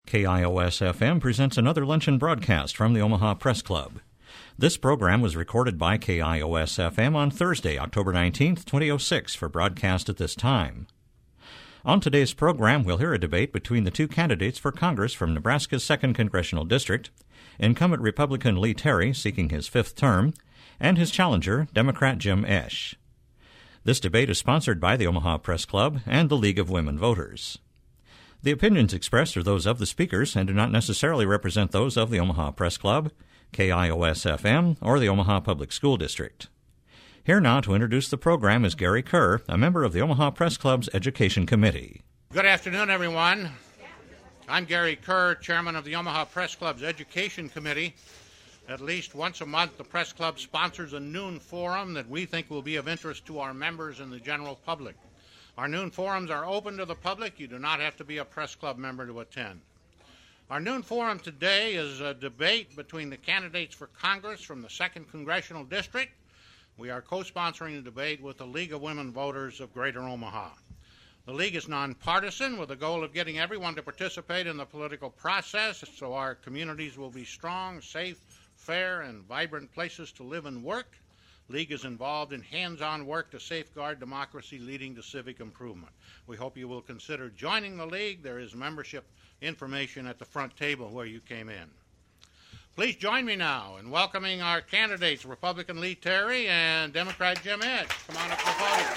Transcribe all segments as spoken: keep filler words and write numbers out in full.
K I O S F M presents another luncheon broadcast from the Omaha Press Club. This program was recorded by K I O S F M on Thursday, October nineteenth, twenty oh six, for broadcast at this time. On today's program, we'll hear a debate between the two candidates for Congress from Nebraska's second Congressional District, incumbent Republican Lee Terry seeking his fifth term, and his challenger, Democrat Jim Esch. This debate is sponsored by the Omaha Press Club and the League of Women Voters. The opinions expressed are those of the speakers and do not necessarily represent those of the Omaha Press Club, K I O S F M, or the Omaha Public School District. Here now to introduce the program is Gary Kerr, a member of the Omaha Press Club's Education Committee. Good afternoon, everyone. I'm Gary Kerr, chairman of the Omaha Press Club's Education Committee. At least once a month, the Press Club sponsors a noon forum that we think will be of interest to our members and the general public. Our noon forums are open to the public. You do not have to be a Press Club member to attend. Our noon forum today is a debate between the candidates for Congress from the second Congressional District. We are co-sponsoring the debate with the League of Women Voters of Greater Omaha. The League is nonpartisan with the goal of getting everyone to participate in the political process so our communities will be strong, safe, fair, and vibrant places to live and work. League is involved in hands-on work to safeguard democracy, leading to civic improvement. We hope you will consider joining the League. There is membership information at the front table where you came in. Please join me now in welcoming our candidates, Republican Lee Terry and Democrat Jim Esch. Come on up to the podium.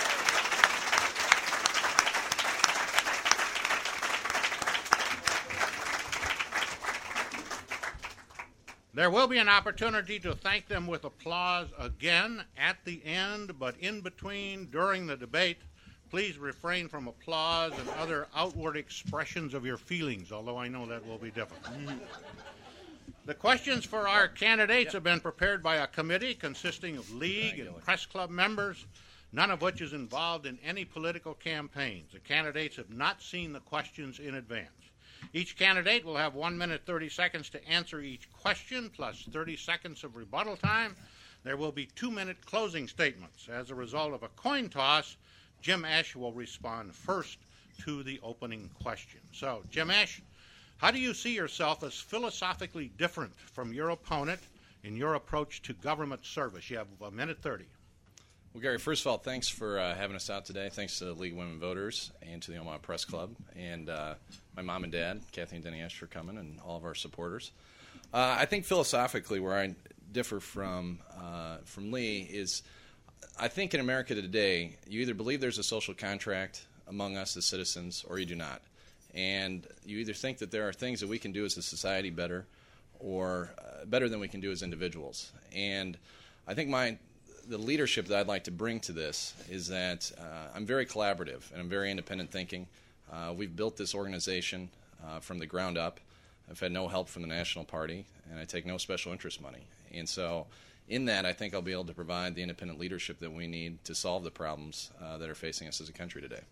There will be an opportunity to thank them with applause again at the end, but in between, during the debate, please refrain from applause and other outward expressions of your feelings, although I know that will be difficult. The questions for our candidates have been prepared by a committee consisting of League and Press Club members, none of which is involved in any political campaigns. The candidates have not seen the questions in advance. Each candidate will have one minute, thirty seconds to answer each question, plus thirty seconds of rebuttal time. There will be two-minute closing statements. As a result of a coin toss, Jim Esch will respond first to the opening question. So, Jim Esch, how do you see yourself as philosophically different from your opponent in your approach to government service? You have a minute thirty. Well, Gary, first of all, thanks for uh, having us out today. Thanks to the League of Women Voters and to the Omaha Press Club, and uh, my mom and dad, Kathy and Denny Esch, for coming, and all of our supporters. Uh, I think philosophically where I differ from uh, from Lee is I think in America today, you either believe there's a social contract among us as citizens or you do not. And you either think that there are things that we can do as a society better or uh, better than we can do as individuals. And I think my the leadership that I'd like to bring to this is that uh, I'm very collaborative and I'm very independent thinking. Uh, we've built this organization uh, from the ground up. I've had no help from the National Party, and I take no special interest money. And so in that, I think I'll be able to provide the independent leadership that we need to solve the problems uh, that are facing us as a country today.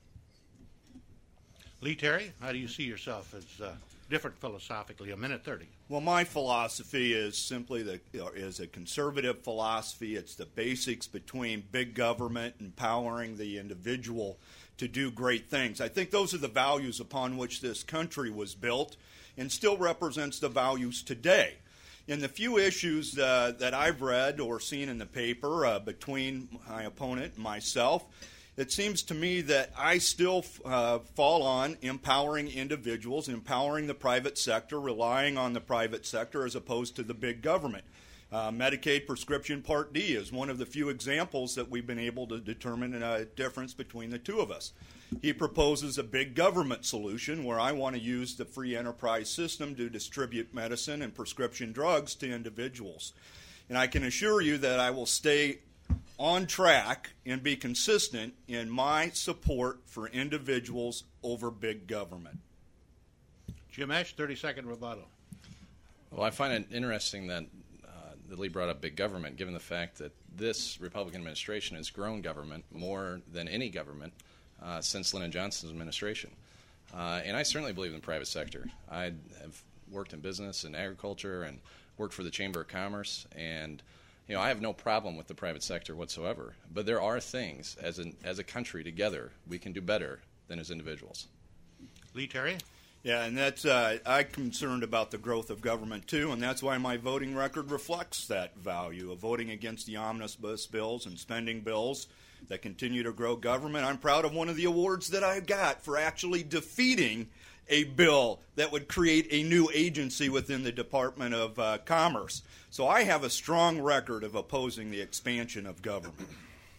Lee Terry, how do you see yourself as uh, different philosophically? A minute thirty. Well, my philosophy is simply that you know, is a conservative philosophy. It's the basics between big government, empowering the individual to do great things. I think those are the values upon which this country was built and still represents the values today. In the few issues uh, that I've read or seen in the paper uh, between my opponent and myself, it seems to me that I still uh, fall on empowering individuals, empowering the private sector, relying on the private sector as opposed to the big government. Uh, Medicaid prescription Part D is one of the few examples that we've been able to determine a difference between the two of us. He proposes a big government solution where I want to use the free enterprise system to distribute medicine and prescription drugs to individuals. And I can assure you that I will stay on track and be consistent in my support for individuals over big government. Jim Esch, thirty-second rebuttal. Well, I find it interesting that uh, that Lee brought up big government, given the fact that this Republican administration has grown government more than any government uh, since Lyndon Johnson's administration. Uh, and I certainly believe in the private sector. I have worked in business and agriculture and worked for the Chamber of Commerce, and you know, I have no problem with the private sector whatsoever. But there are things, as an as a country together, we can do better than as individuals. Lee Terry? Yeah, and that's uh, I'm concerned about the growth of government too, and that's why my voting record reflects that value of voting against the omnibus bills and spending bills that continue to grow government. I'm proud of one of the awards that I got for actually defeating a bill that would create a new agency within the Department of uh, Commerce. So I have a strong record of opposing the expansion of government.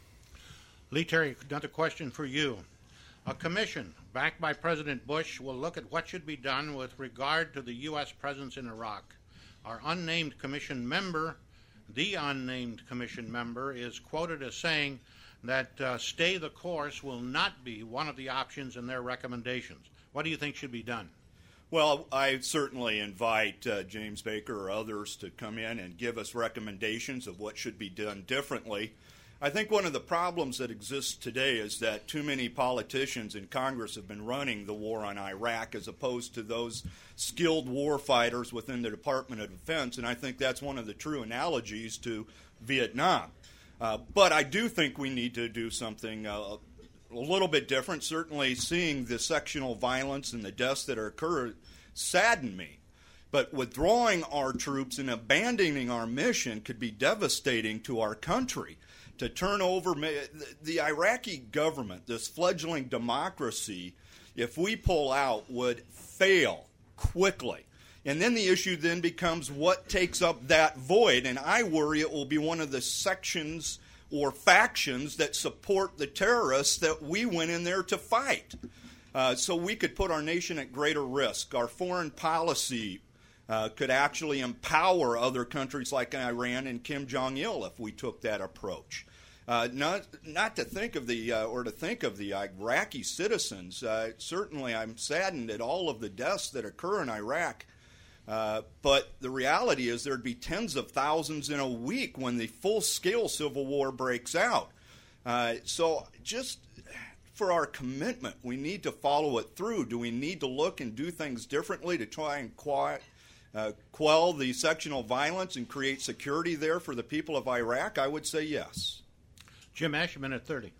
Lee Terry, another question for you. A commission backed by President Bush will look at what should be done with regard to the U S presence in Iraq. Our unnamed commission member, the unnamed commission member, is quoted as saying that uh, stay the course will not be one of the options in their recommendations. What do you think should be done? Well, I certainly invite uh, James Baker or others to come in and give us recommendations of what should be done differently. I think one of the problems that exists today is that too many politicians in Congress have been running the war on Iraq as opposed to those skilled war fighters within the Department of Defense, and I think that's one of the true analogies to Vietnam. Uh, but I do think we need to do something uh, a little bit different. Certainly seeing the sectional violence and the deaths that are occurring sadden me. But withdrawing our troops and abandoning our mission could be devastating to our country. To turn over the Iraqi government, this fledgling democracy, if we pull out, would fail quickly. And then the issue then becomes what takes up that void, and I worry it will be one of the sections or factions that support the terrorists that we went in there to fight. Uh, so we could put our nation at greater risk. Our foreign policy uh, could actually empower other countries like Iran and Kim Jong-il if we took that approach. Uh, not, not to think of the uh, or to think of the Iraqi citizens. Uh, certainly, I'm saddened at all of the deaths that occur in Iraq. Uh, but the reality is there'd be tens of thousands in a week when the full-scale civil war breaks out. Uh, so, just for our commitment, we need to follow it through. Do we need to look and do things differently to try and quiet, uh, quell the sectional violence and create security there for the people of Iraq? I would say yes. Jim Esch, a minute thirty.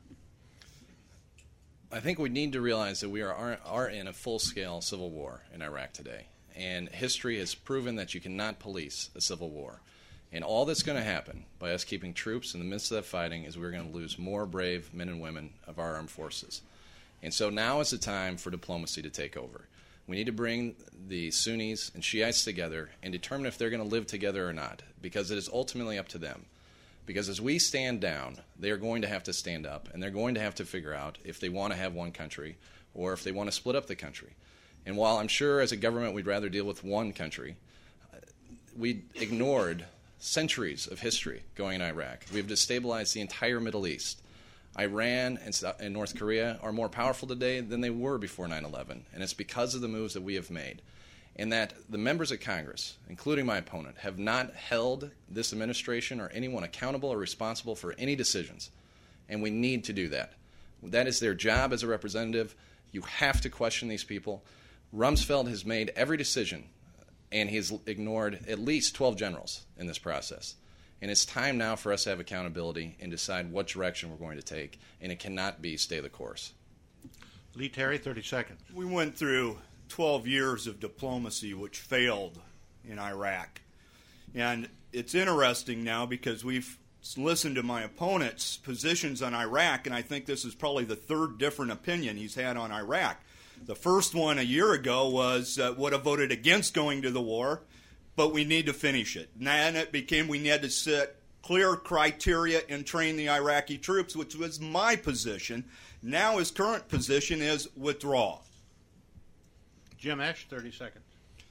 I think we need to realize that we are, are, are in a full-scale civil war in Iraq today. And history has proven that you cannot police a civil war. And all that's going to happen by us keeping troops in the midst of that fighting is we're going to lose more brave men and women of our armed forces. And so now is the time for diplomacy to take over. We need to bring the Sunnis and Shiites together and determine if they're going to live together or not, because it is ultimately up to them. Because as we stand down, they are going to have to stand up, and they're going to have to figure out if they want to have one country or if they want to split up the country. And while I'm sure as a government we'd rather deal with one country, we ignored centuries of history going in Iraq. We've destabilized the entire Middle East. Iran and, and North Korea are more powerful today than they were before nine eleven, and it's because of the moves that we have made. And that the members of Congress, including my opponent, have not held this administration or anyone accountable or responsible for any decisions. And we need to do that. That is their job as a representative. You have to question these people. Rumsfeld has made every decision, and he's ignored at least twelve generals in this process. And it's time now for us to have accountability and decide what direction we're going to take, and it cannot be stay the course. Lee Terry, thirty seconds. We went through twelve years of diplomacy which failed in Iraq. And it's interesting now because we've listened to my opponent's positions on Iraq, and I think this is probably the third different opinion he's had on Iraq. The first one a year ago was uh, would have voted against going to the war, but we need to finish it. And then it became we need to set clear criteria and train the Iraqi troops, which was my position. Now his current position is withdraw. Jim Esch, thirty seconds.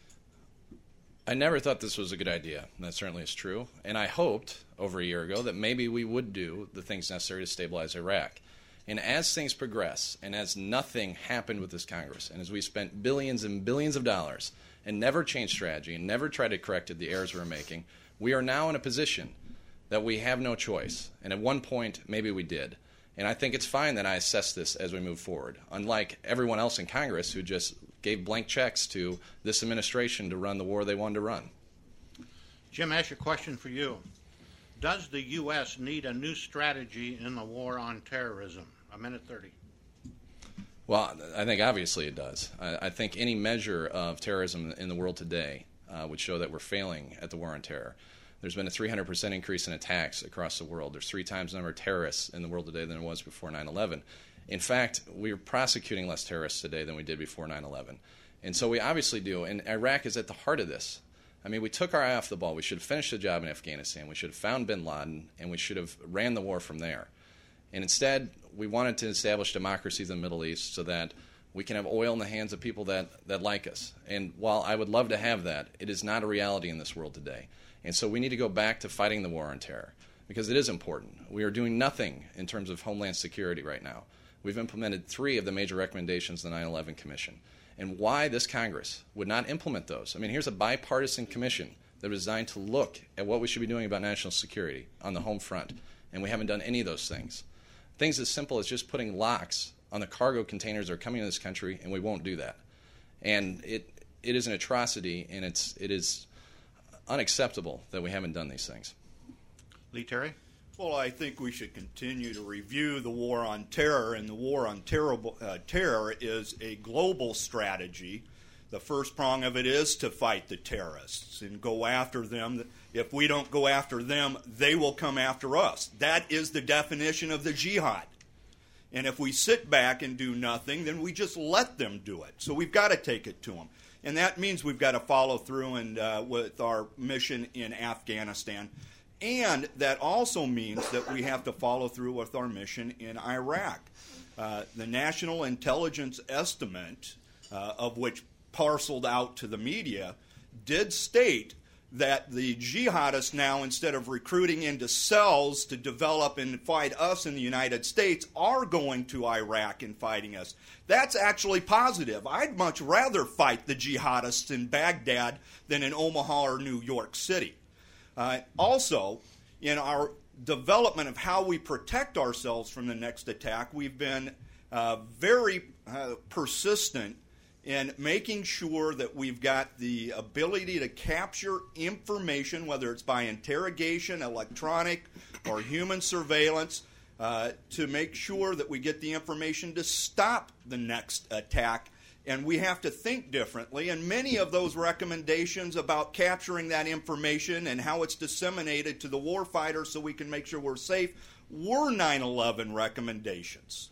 I never thought this was a good idea. That certainly is true. And I hoped over a year ago that maybe we would do the things necessary to stabilize Iraq. And as things progress, and as nothing happened with this Congress, and as we spent billions and billions of dollars and never changed strategy and never tried to correct the errors we were making, we are now in a position that we have no choice. And at one point, maybe we did. And I think it's fine that I assess this as we move forward, unlike everyone else in Congress who just gave blank checks to this administration to run the war they wanted to run. Jim Esch, a question for you. Does the U S need a new strategy in the war on terrorism? A minute thirty. Well, I think obviously it does. I, I think any measure of terrorism in the world today uh, would show that we're failing at the war on terror. There's been a three hundred percent increase in attacks across the world. There's three times the number of terrorists in the world today than there was before nine eleven. In fact, we're prosecuting less terrorists today than we did before nine eleven. And so we obviously do, and Iraq is at the heart of this. I mean, we took our eye off the ball. We should have finished the job in Afghanistan. We should have found bin Laden, and we should have ran the war from there. And instead, we wanted to establish democracies in the Middle East so that we can have oil in the hands of people that, that like us. And while I would love to have that, it is not a reality in this world today. And so we need to go back to fighting the war on terror because it is important. We are doing nothing in terms of homeland security right now. We've implemented three of the major recommendations of the nine eleven Commission. And why this Congress would not implement those. I mean, here's a bipartisan commission that was designed to look at what we should be doing about national security on the home front, and we haven't done any of those things. Things as simple as just putting locks on the cargo containers that are coming to this country, and we won't do that. And it it is an atrocity, and it's it is unacceptable that we haven't done these things. Lee Terry? Well, I think we should continue to review the war on terror, and the war on terrible, uh, terror is a global strategy. The first prong of it is to fight the terrorists and go after them. If we don't go after them, they will come after us. That is the definition of the jihad. And if we sit back and do nothing, then we just let them do it. So we've got to take it to them. And that means we've got to follow through and uh, with our mission in Afghanistan. And that also means that we have to follow through with our mission in Iraq. Uh, the National Intelligence Estimate, uh, of which parceled out to the media, did state that the jihadists now, instead of recruiting into cells to develop and fight us in the United States, are going to Iraq and fighting us. That's actually positive. I'd much rather fight the jihadists in Baghdad than in Omaha or New York City. Uh, also, in our development of how we protect ourselves from the next attack, we've been uh, very uh, persistent in making sure that we've got the ability to capture information, whether it's by interrogation, electronic, or human surveillance, uh, to make sure that we get the information to stop the next attack. And we have to think differently. And many of those recommendations about capturing that information and how it's disseminated to the warfighter so we can make sure we're safe were nine eleven recommendations.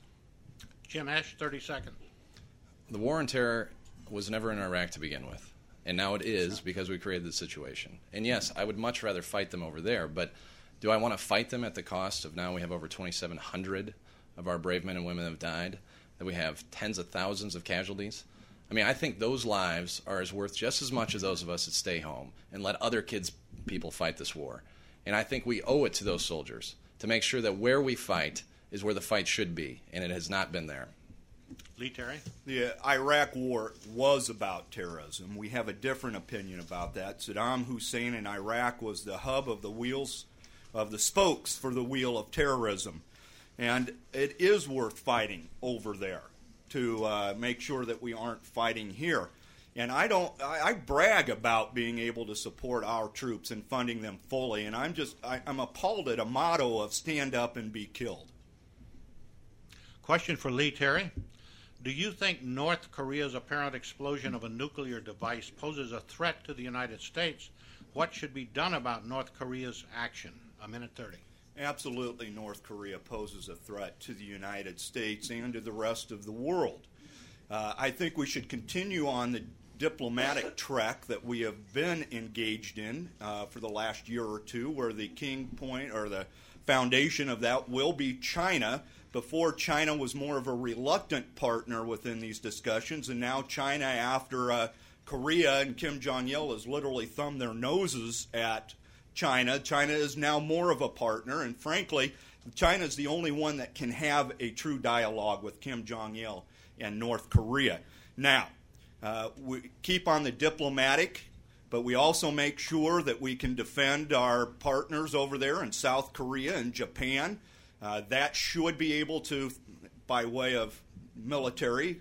Jim Esch, thirty seconds. The war on terror was never in Iraq to begin with. And now it is because we created the situation. And yes, I would much rather fight them over there. But do I want to fight them at the cost of now we have over twenty-seven hundred of our brave men and women that have died? That we have tens of thousands of casualties? I mean, I think those lives are as worth just as much as those of us that stay home and let other kids, people fight this war. And I think we owe it to those soldiers to make sure that where we fight is where the fight should be, and it has not been there. Lee Terry? The Iraq war was about terrorism. We have a different opinion about that. Saddam Hussein in Iraq was the hub of the wheels, of the spokes for the wheel of terrorism. And it is worth fighting over there to uh, make sure that we aren't fighting here. And I don't. I, I brag about being able to support our troops and funding them fully. And I'm just. I, I'm appalled at a motto of "stand up and be killed." Question for Lee Terry: do you think North Korea's apparent explosion of a nuclear device poses a threat to the United States? What should be done about North Korea's action? A minute thirty. Absolutely, North Korea poses a threat to the United States and to the rest of the world. Uh, I think we should continue on the diplomatic trek that we have been engaged in uh, for the last year or two, where the king point or the foundation of that will be China. Before, China was more of a reluctant partner within these discussions, and now China, after uh, Korea and Kim Jong-il has literally thumbed their noses at China, China is now more of a partner, and frankly, China is the only one that can have a true dialogue with Kim Jong-il and North Korea. Now, uh, we keep on the diplomatic, but we also make sure that we can defend our partners over there in South Korea and Japan. Uh, that should be able to, by way of military,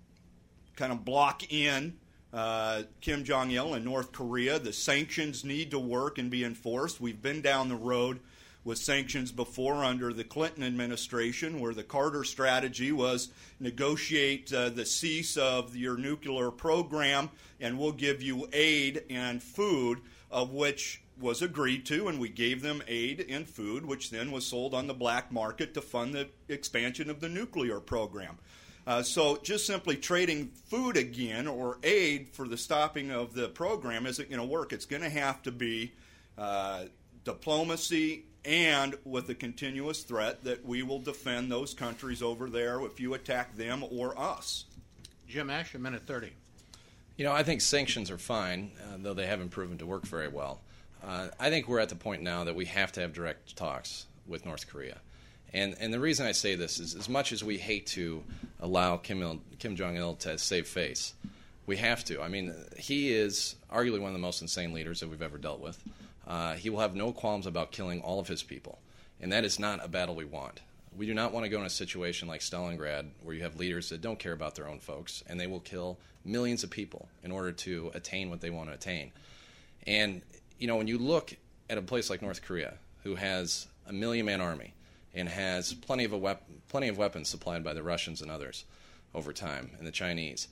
kind of block in Uh, Kim Jong-il and North Korea. The sanctions need to work and be enforced. We've been down the road with sanctions before under the Clinton administration, where the Carter strategy was negotiate uh, the cease of your nuclear program and we'll give you aid and food, of which was agreed to, and we gave them aid and food, which then was sold on the black market to fund the expansion of the nuclear program. Uh, so just simply trading food again or aid for the stopping of the program isn't going to work. It's going to have to be uh, diplomacy and with a continuous threat that we will defend those countries over there if you attack them or us. Jim Esch, a minute thirty. You know, I think sanctions are fine, uh, though they haven't proven to work very well. Uh, I think we're at the point now that we have to have direct talks with North Korea. And and the reason I say this is, as much as we hate to allow Kim, Il, Kim Jong-il to save face, we have to. I mean, he is arguably one of the most insane leaders that we've ever dealt with. Uh, he will have no qualms about killing all of his people, and that is not a battle we want. We do not want to go in a situation like Stalingrad where you have leaders that don't care about their own folks, and they will kill millions of people in order to attain what they want to attain. And, you know, when you look at a place like North Korea, who has a million-man army and has plenty of, a wep- plenty of weapons supplied by the Russians and others over time, and the Chinese,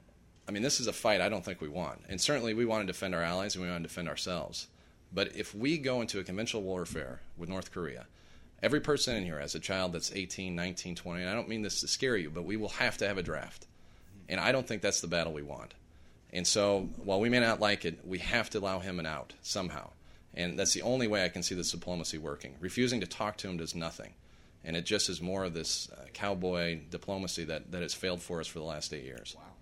I mean, this is a fight I don't think we want. And certainly we want to defend our allies and we want to defend ourselves. But if we go into a conventional warfare with North Korea, every person in here has a child that's eighteen, nineteen, twenty, and I don't mean this to scare you, but we will have to have a draft. And I don't think that's the battle we want. And so while we may not like it, we have to allow him an out somehow. And that's the only way I can see this diplomacy working. Refusing to talk to him does nothing. And it just is more of this uh, cowboy diplomacy that, that has failed for us for the last eight years. Wow.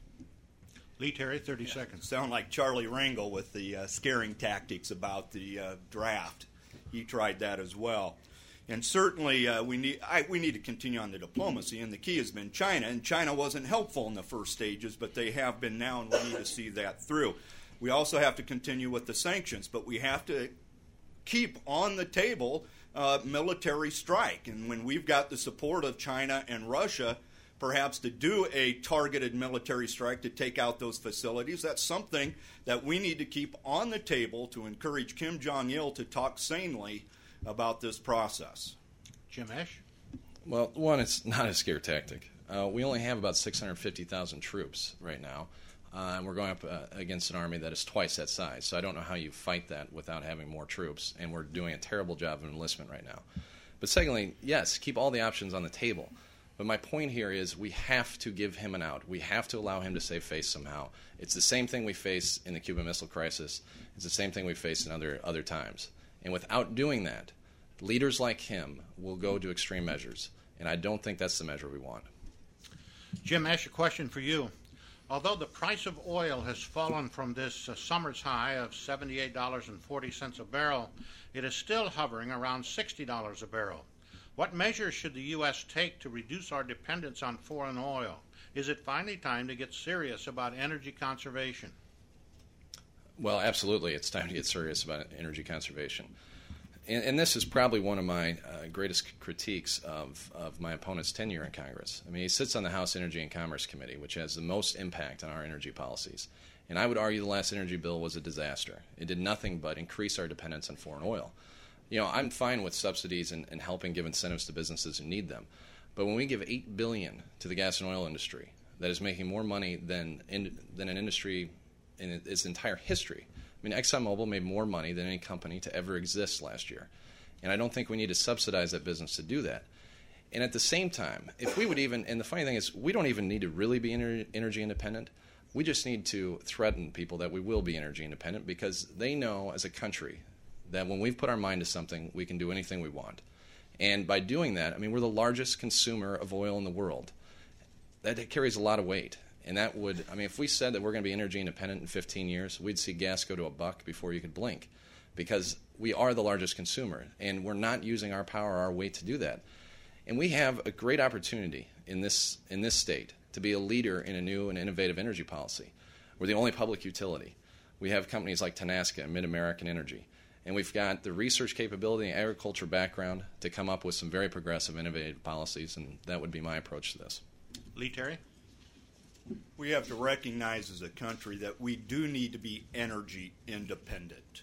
Lee Terry, thirty yeah. seconds. Sound like Charlie Rangel with the uh, scaring tactics about the uh, draft. He tried that as well. And certainly uh, we need I, we need to continue on the diplomacy, and the key has been China. And China wasn't helpful in the first stages, but they have been now, and we need to see that through. We also have to continue with the sanctions, but we have to keep on the table uh, military strike. And when we've got the support of China and Russia, perhaps to do a targeted military strike to take out those facilities, that's something that we need to keep on the table to encourage Kim Jong-il to talk sanely about this process. Jim Esch? Well, one, it's not a scare tactic. Uh, we only have about six hundred fifty thousand troops right now, uh, and we're going up uh, against an army that is twice that size. So I don't know how you fight that without having more troops, and we're doing a terrible job of enlistment right now. But secondly, yes, keep all the options on the table. But my point here is we have to give him an out. We have to allow him to save face somehow. It's the same thing we face in the Cuban Missile Crisis. It's the same thing we faced in other other times. And without doing that, leaders like him will go to extreme measures. And I don't think that's the measure we want. Jim Esch, a question for you. Although the price of oil has fallen from this uh, summer's high of seventy-eight dollars and forty cents a barrel, it is still hovering around sixty dollars a barrel. What measures should the U S take to reduce our dependence on foreign oil? Is it finally time to get serious about energy conservation? Well, absolutely. It's time to get serious about energy conservation. And, and this is probably one of my uh, greatest critiques of, of my opponent's tenure in Congress. I mean, he sits on the House Energy and Commerce Committee, which has the most impact on our energy policies. And I would argue the last energy bill was a disaster. It did nothing but increase our dependence on foreign oil. You know, I'm fine with subsidies and, and helping give incentives to businesses who need them. But when we give eight billion dollars to the gas and oil industry, that is making more money than in, than an industry in its entire history. I mean, ExxonMobil made more money than any company to ever exist last year. And I don't think we need to subsidize that business to do that. And at the same time, if we would even, and the funny thing is, we don't even need to really be ener- energy independent. We just need to threaten people that we will be energy independent, because they know as a country that when we've put our mind to something, we can do anything we want. And by doing that, I mean, we're the largest consumer of oil in the world. That carries a lot of weight. And that would, I mean, if we said that we're going to be energy independent in fifteen years, we'd see gas go to a buck before you could blink, because we are the largest consumer, and we're not using our power, our weight to do that. And we have a great opportunity in this in this state to be a leader in a new and innovative energy policy. We're the only public utility. We have companies like Tenaska and Mid-American Energy. And we've got the research capability and agriculture background to come up with some very progressive, innovative policies, and that would be my approach to this. Lee Terry? We have to recognize as a country that we do need to be energy independent.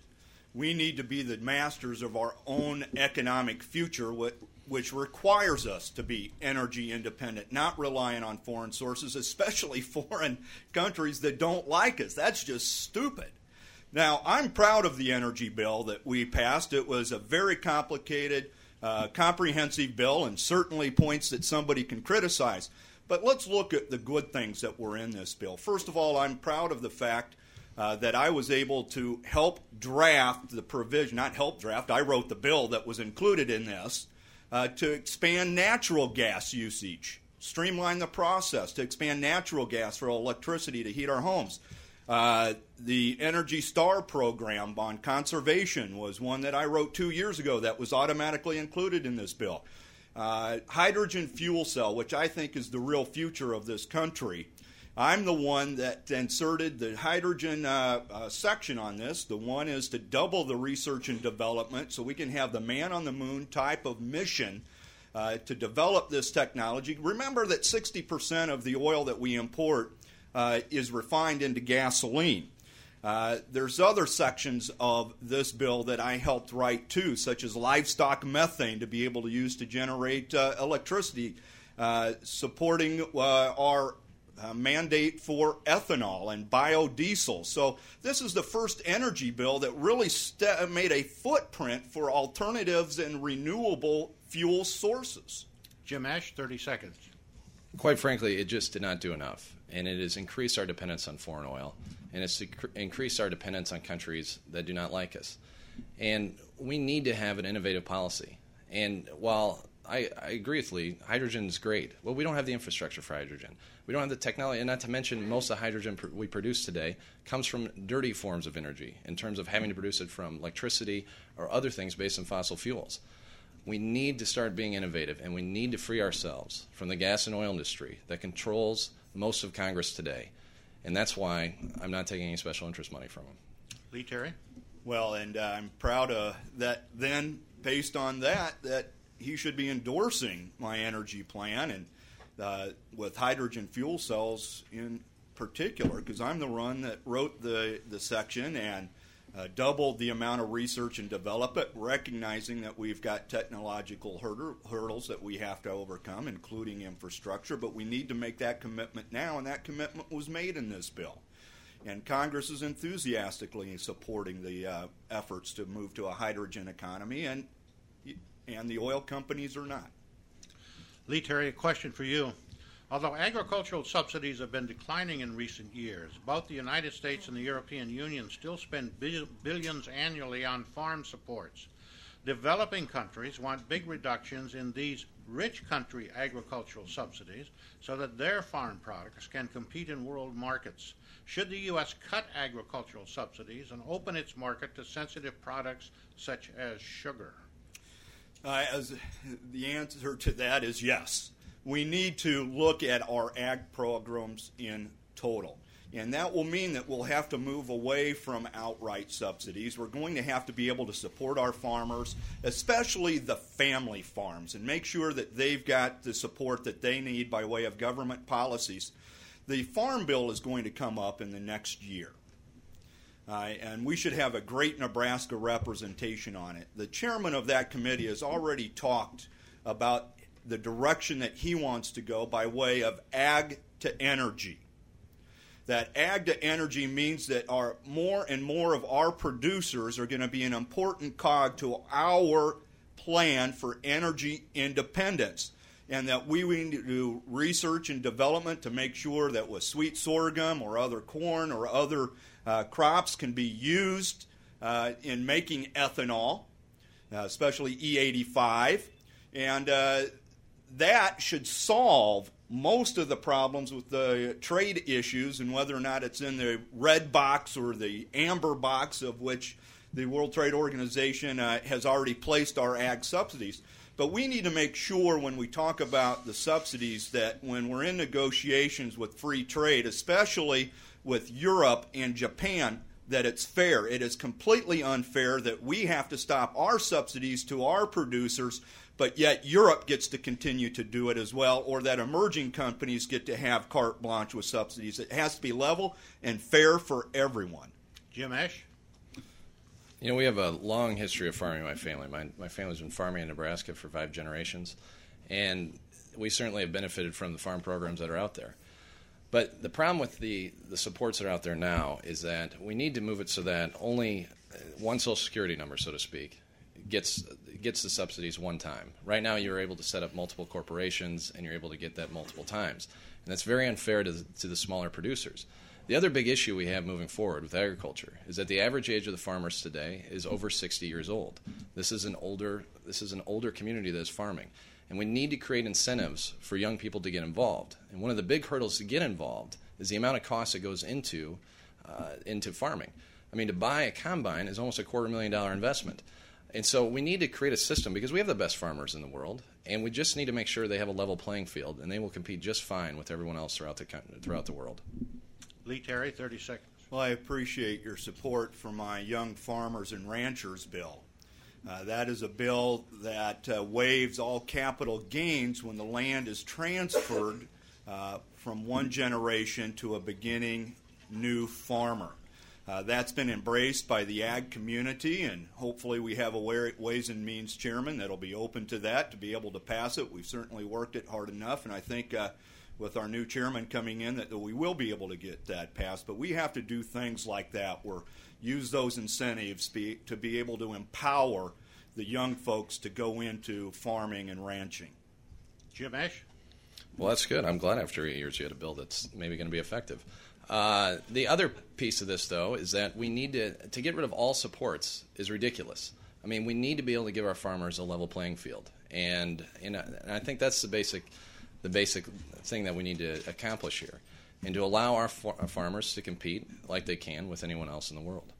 We need to be the masters of our own economic future, which requires us to be energy independent, not relying on foreign sources, especially foreign countries that don't like us. That's just stupid. Now, I'm proud of the energy bill that we passed. It was a very complicated, uh, comprehensive bill, and certainly points that somebody can criticize. But let's look at the good things that were in this bill. First of all, I'm proud of the fact uh, that I was able to help draft the provision, not help draft, I wrote the bill that was included in this, uh, to expand natural gas usage, streamline the process to expand natural gas for electricity to heat our homes. Uh, the Energy Star program on conservation was one that I wrote two years ago that was automatically included in this bill. Uh, hydrogen fuel cell, which I think is the real future of this country. I'm the one that inserted the hydrogen uh, uh, section on this. The one is to double the research and development so we can have the man on the moon type of mission uh, to develop this technology. Remember that sixty percent of the oil that we import Uh, is refined into gasoline. Uh, there's other sections of this bill that I helped write too, such as livestock methane to be able to use to generate uh, electricity, uh, supporting uh, our uh, mandate for ethanol and biodiesel. So this is the first energy bill that really st- made a footprint for alternatives and renewable fuel sources. Jim Esch, thirty seconds. Quite frankly, it just did not do enough. And it has increased our dependence on foreign oil, and it's increased our dependence on countries that do not like us. And we need to have an innovative policy. And while I, I agree with Lee, hydrogen is great, well, we don't have the infrastructure for hydrogen. We don't have the technology, and not to mention most of the hydrogen pr- we produce today comes from dirty forms of energy in terms of having to produce it from electricity or other things based on fossil fuels. We need to start being innovative, and we need to free ourselves from the gas and oil industry that controls most of Congress today. And that's why I'm not taking any special interest money from them. Lee Terry? Well, and uh, I'm proud of that then, based on that, that he should be endorsing my energy plan, and uh, with hydrogen fuel cells in particular, because I'm the one that wrote the, the section and Uh, doubled the amount of research and development, recognizing that we've got technological hurdle, hurdles that we have to overcome, including infrastructure, but we need to make that commitment now, and that commitment was made in this bill. And Congress is enthusiastically supporting the uh, efforts to move to a hydrogen economy, and, and the oil companies are not. Lee Terry, a question for you. Although agricultural subsidies have been declining in recent years, both the United States and the European Union still spend billions annually on farm supports. Developing countries want big reductions in these rich country agricultural subsidies so that their farm products can compete in world markets. Should the U S cut agricultural subsidies and open its market to sensitive products such as sugar? Uh, as the answer to that is yes. We need to look at our ag programs in total. And that will mean that we'll have to move away from outright subsidies. We're going to have to be able to support our farmers, especially the family farms, and make sure that they've got the support that they need by way of government policies. The Farm Bill is going to come up in the next year. Uh, and we should have a great Nebraska representation on it. The chairman of that committee has already talked about the direction that he wants to go by way of ag to energy. That ag to energy means that our more and more of our producers are going to be an important cog to our plan for energy independence, and that we need to do research and development to make sure that with sweet sorghum or other corn or other uh, crops can be used uh, in making ethanol, uh, especially E eighty-five, and uh, that should solve most of the problems with the trade issues, and whether or not it's in the red box or the amber box of which the World Trade Organization uh, has already placed our ag subsidies. But we need to make sure when we talk about the subsidies that when we're in negotiations with free trade, especially with Europe and Japan, that it's fair. It is completely unfair that we have to stop our subsidies to our producers, but yet Europe gets to continue to do it as well, or that emerging companies get to have carte blanche with subsidies. It has to be level and fair for everyone. Jim Esch? You know, we have a long history of farming in my family. My, my family's been farming in Nebraska for five generations, and we certainly have benefited from the farm programs that are out there. But the problem with the, the supports that are out there now is that we need to move it so that only one Social Security number, so to speak, gets gets the subsidies one time. Right now you're able to set up multiple corporations and you're able to get that multiple times. And that's very unfair to the, to the smaller producers. The other big issue we have moving forward with agriculture is that the average age of the farmers today is over sixty years old. This is an older this is an older community that is farming. And we need to create incentives for young people to get involved. And one of the big hurdles to get involved is the amount of cost that goes into uh, into farming. I mean, to buy a combine is almost a quarter million dollar investment. And so we need to create a system because we have the best farmers in the world, and we just need to make sure they have a level playing field, and they will compete just fine with everyone else throughout the throughout the world. Lee Terry, thirty seconds. Well, I appreciate your support for my Young Farmers and Ranchers bill. Uh, that is a bill that uh, waives all capital gains when the land is transferred uh, from one generation to a beginning new farmer. Uh, that's been embraced by the ag community, and hopefully we have a Ways and Means chairman that'll be open to that to be able to pass it. We've certainly worked it hard enough, and I think uh, with our new chairman coming in that we will be able to get that passed. But we have to do things like that where use those incentives be, to be able to empower the young folks to go into farming and ranching. Jim Esch? Well, that's good. I'm glad after eight years you had a bill that's maybe going to be effective. Uh, the other piece of this, though, is that we need to to get rid of all supports is ridiculous. I mean, we need to be able to give our farmers a level playing field, and, and, and I think that's the basic the basic thing that we need to accomplish here, and to allow our, far- our farmers to compete like they can with anyone else in the world.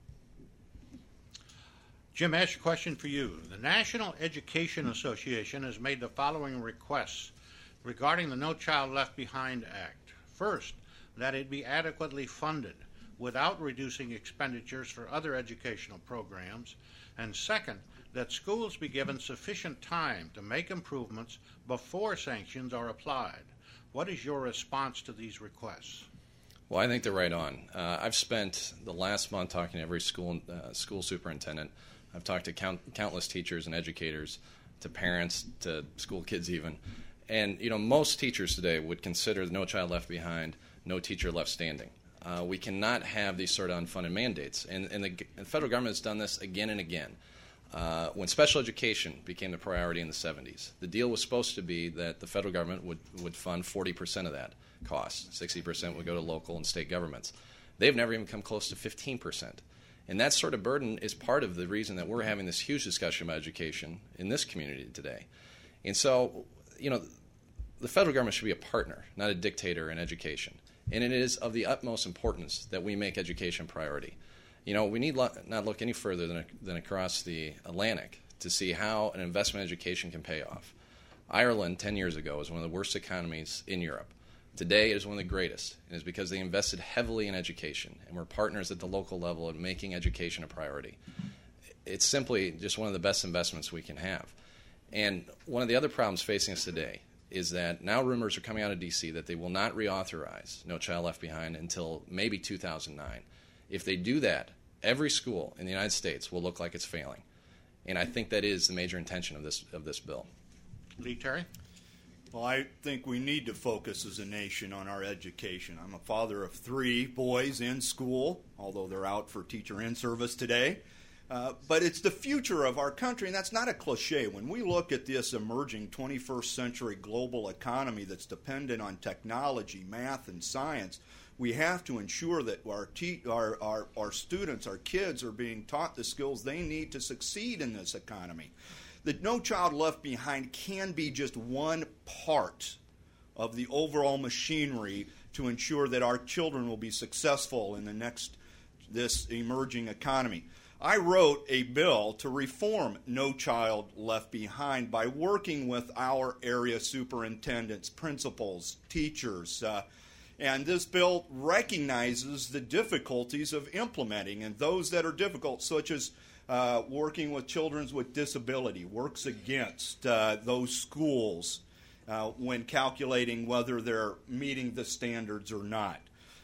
Jim Esch, question for you. The National Education Association has made the following requests regarding the No Child Left Behind Act. First, that it be adequately funded without reducing expenditures for other educational programs, and second, that schools be given sufficient time to make improvements before sanctions are applied. What is your response to these requests? Well, I think they're right on. Uh, I've spent the last month talking to every school uh, school superintendent. I've talked to count, countless teachers and educators, to parents, to school kids even. And, you know, most teachers today would consider No Child Left Behind, no teacher left standing. Uh, we cannot have these sort of unfunded mandates. And, and, the, and the federal government has done this again and again. Uh, when special education became the priority in the seventies, the deal was supposed to be that the federal government would, would fund forty percent of that cost. sixty percent would go to local and state governments. They've never even come close to fifteen percent. And that sort of burden is part of the reason that we're having this huge discussion about education in this community today. And so, you know, the federal government should be a partner, not a dictator in education. And it is of the utmost importance that we make education a priority. You know, we need lo- not look any further than, than across the Atlantic to see how an investment in education can pay off. Ireland, ten years ago, was one of the worst economies in Europe. Today, it is one of the greatest, and it's because they invested heavily in education, and we're partners at the local level in making education a priority. It's simply just one of the best investments we can have. And one of the other problems facing us today is that now rumors are coming out of D C that they will not reauthorize No Child Left Behind until maybe two thousand nine. If they do that, every school in the United States will look like it's failing. And I think that is the major intention of this of this bill. Lee Terry? Well, I think we need to focus as a nation on our education. I'm a father of three boys in school, although they're out for teacher in-service today. Uh, but it's the future of our country, and that's not a cliche. When we look at this emerging twenty-first century global economy that's dependent on technology, math, and science, we have to ensure that our, te- our, our, our students, our kids, are being taught the skills they need to succeed in this economy. The No Child Left Behind can be just one part of the overall machinery to ensure that our children will be successful in the next this emerging economy. I wrote a bill to reform No Child Left Behind by working with our area superintendents, principals, teachers, uh, and this bill recognizes the difficulties of implementing, and those that are difficult, such as uh, working with children with disability, works against uh, those schools uh, when calculating whether they're meeting the standards or not.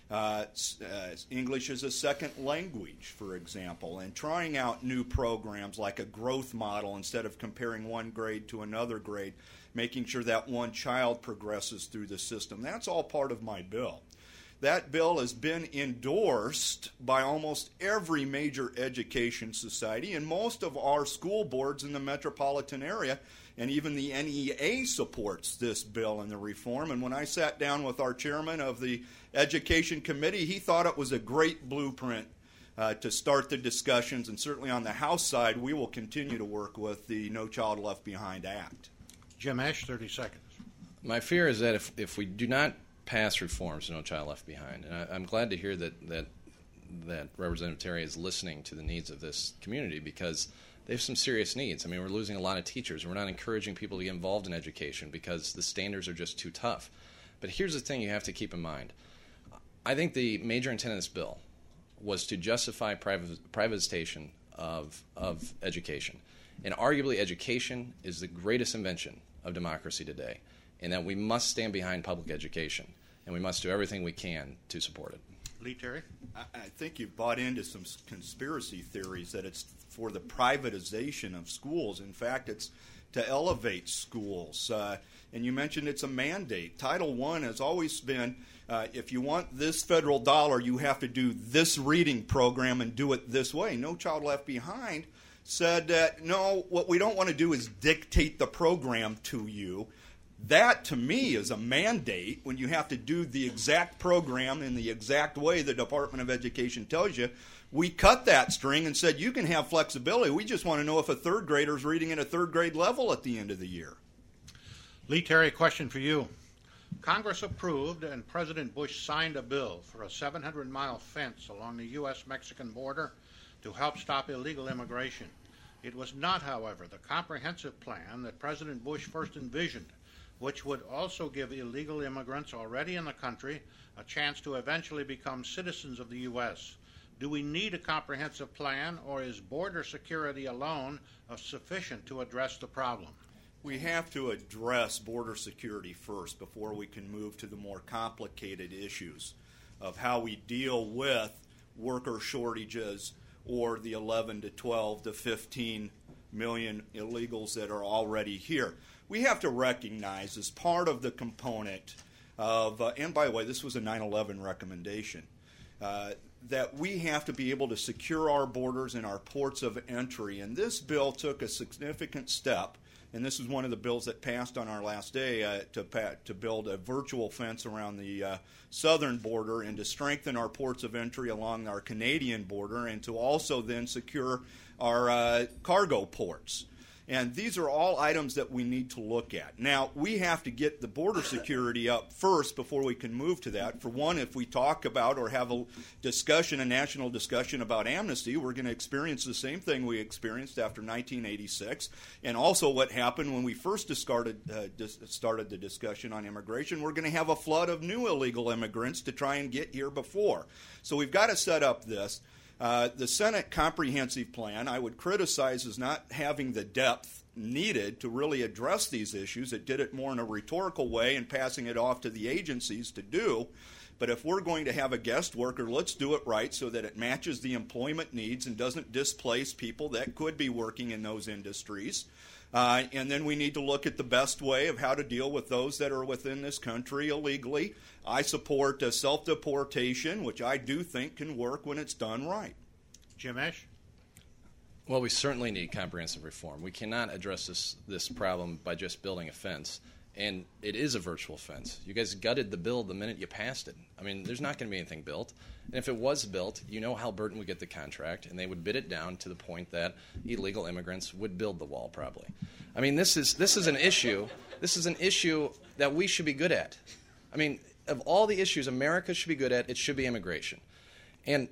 uh, uh, English as a second language, for example, and trying out new programs like a growth model instead of comparing one grade to another grade, making sure that one child progresses through the system. That's all part of my bill. That bill has been endorsed by almost every major education society and most of our school boards in the metropolitan area, and even the N E A supports this bill and the reform. And when I sat down with our chairman of the Education Committee, he thought it was a great blueprint uh, to start the discussions, and certainly on the House side, we will continue to work with the No Child Left Behind Act. Jim Esch, thirty seconds. My fear is that if, if we do not pass reforms to No Child Left Behind, and I, I'm glad to hear that, that that Representative Terry is listening to the needs of this community, because they have some serious needs. I mean, we're losing a lot of teachers. We're not encouraging people to get involved in education because the standards are just too tough. But here's the thing you have to keep in mind. I think the major intent of this bill was to justify privat, privatization of, of education. And arguably education is the greatest invention of democracy today, and that we must stand behind public education, and we must do everything we can to support it. Lee Terry? I, I think you've bought into some conspiracy theories that it's for the privatization of schools. In fact, it's to elevate schools. Uh, and you mentioned it's a mandate. Title One has always been, uh, if you want this federal dollar, you have to do this reading program and do it this way. No Child Left Behind said that, no, what we don't want to do is dictate the program to you. That, to me, is a mandate when you have to do the exact program in the exact way the Department of Education tells you. We cut that string and said you can have flexibility. We just want to know if a third grader is reading at a third grade level at the end of the year. Lee Terry, question for you. Congress approved and President Bush signed a bill for a seven hundred mile fence along the U S Mexican border to help stop illegal immigration. It was not, however, the comprehensive plan that President Bush first envisioned, which would also give illegal immigrants already in the country a chance to eventually become citizens of the U S. Do we need a comprehensive plan, or is border security alone sufficient to address the problem? We have to address border security first before we can move to the more complicated issues of how we deal with worker shortages or the eleven to twelve to fifteen million illegals that are already here. We have to recognize as part of the component of, uh, and by the way, this was a nine eleven recommendation, uh, that we have to be able to secure our borders and our ports of entry. And this bill took a significant step, and this is one of the bills that passed on our last day, uh, to, pa- to build a virtual fence around the uh, southern border and to strengthen our ports of entry along our Canadian border, and to also then secure our uh, cargo ports. And these are all items that we need to look at. Now, we have to get the border security up first before we can move to that. For one, if we talk about or have a discussion, a national discussion about amnesty, we're going to experience the same thing we experienced after nineteen eighty-six, and also what happened when we first started, uh, dis- started the discussion on immigration. We're going to have a flood of new illegal immigrants to try and get here before. So we've got to set up this. Uh, the Senate comprehensive plan, I would criticize as not having the depth needed to really address these issues. It did it more in a rhetorical way and passing it off to the agencies to do. But if we're going to have a guest worker, let's do it right so that it matches the employment needs and doesn't displace people that could be working in those industries. Uh, and then we need to look at the best way of how to deal with those that are within this country illegally. I support uh, self-deportation, which I do think can work when it's done right. Jim Esch? Well, we certainly need comprehensive reform. We cannot address this, this problem by just building a fence. And it is a virtual fence. You guys gutted the bill the minute you passed it. I mean, there's not going to be anything built. And if it was built, you know Halliburton would get the contract, and they would bid it down to the point that illegal immigrants would build the wall, probably. I mean, this is this is an issue. This is an issue that we should be good at. I mean, of all the issues America should be good at, it should be immigration. And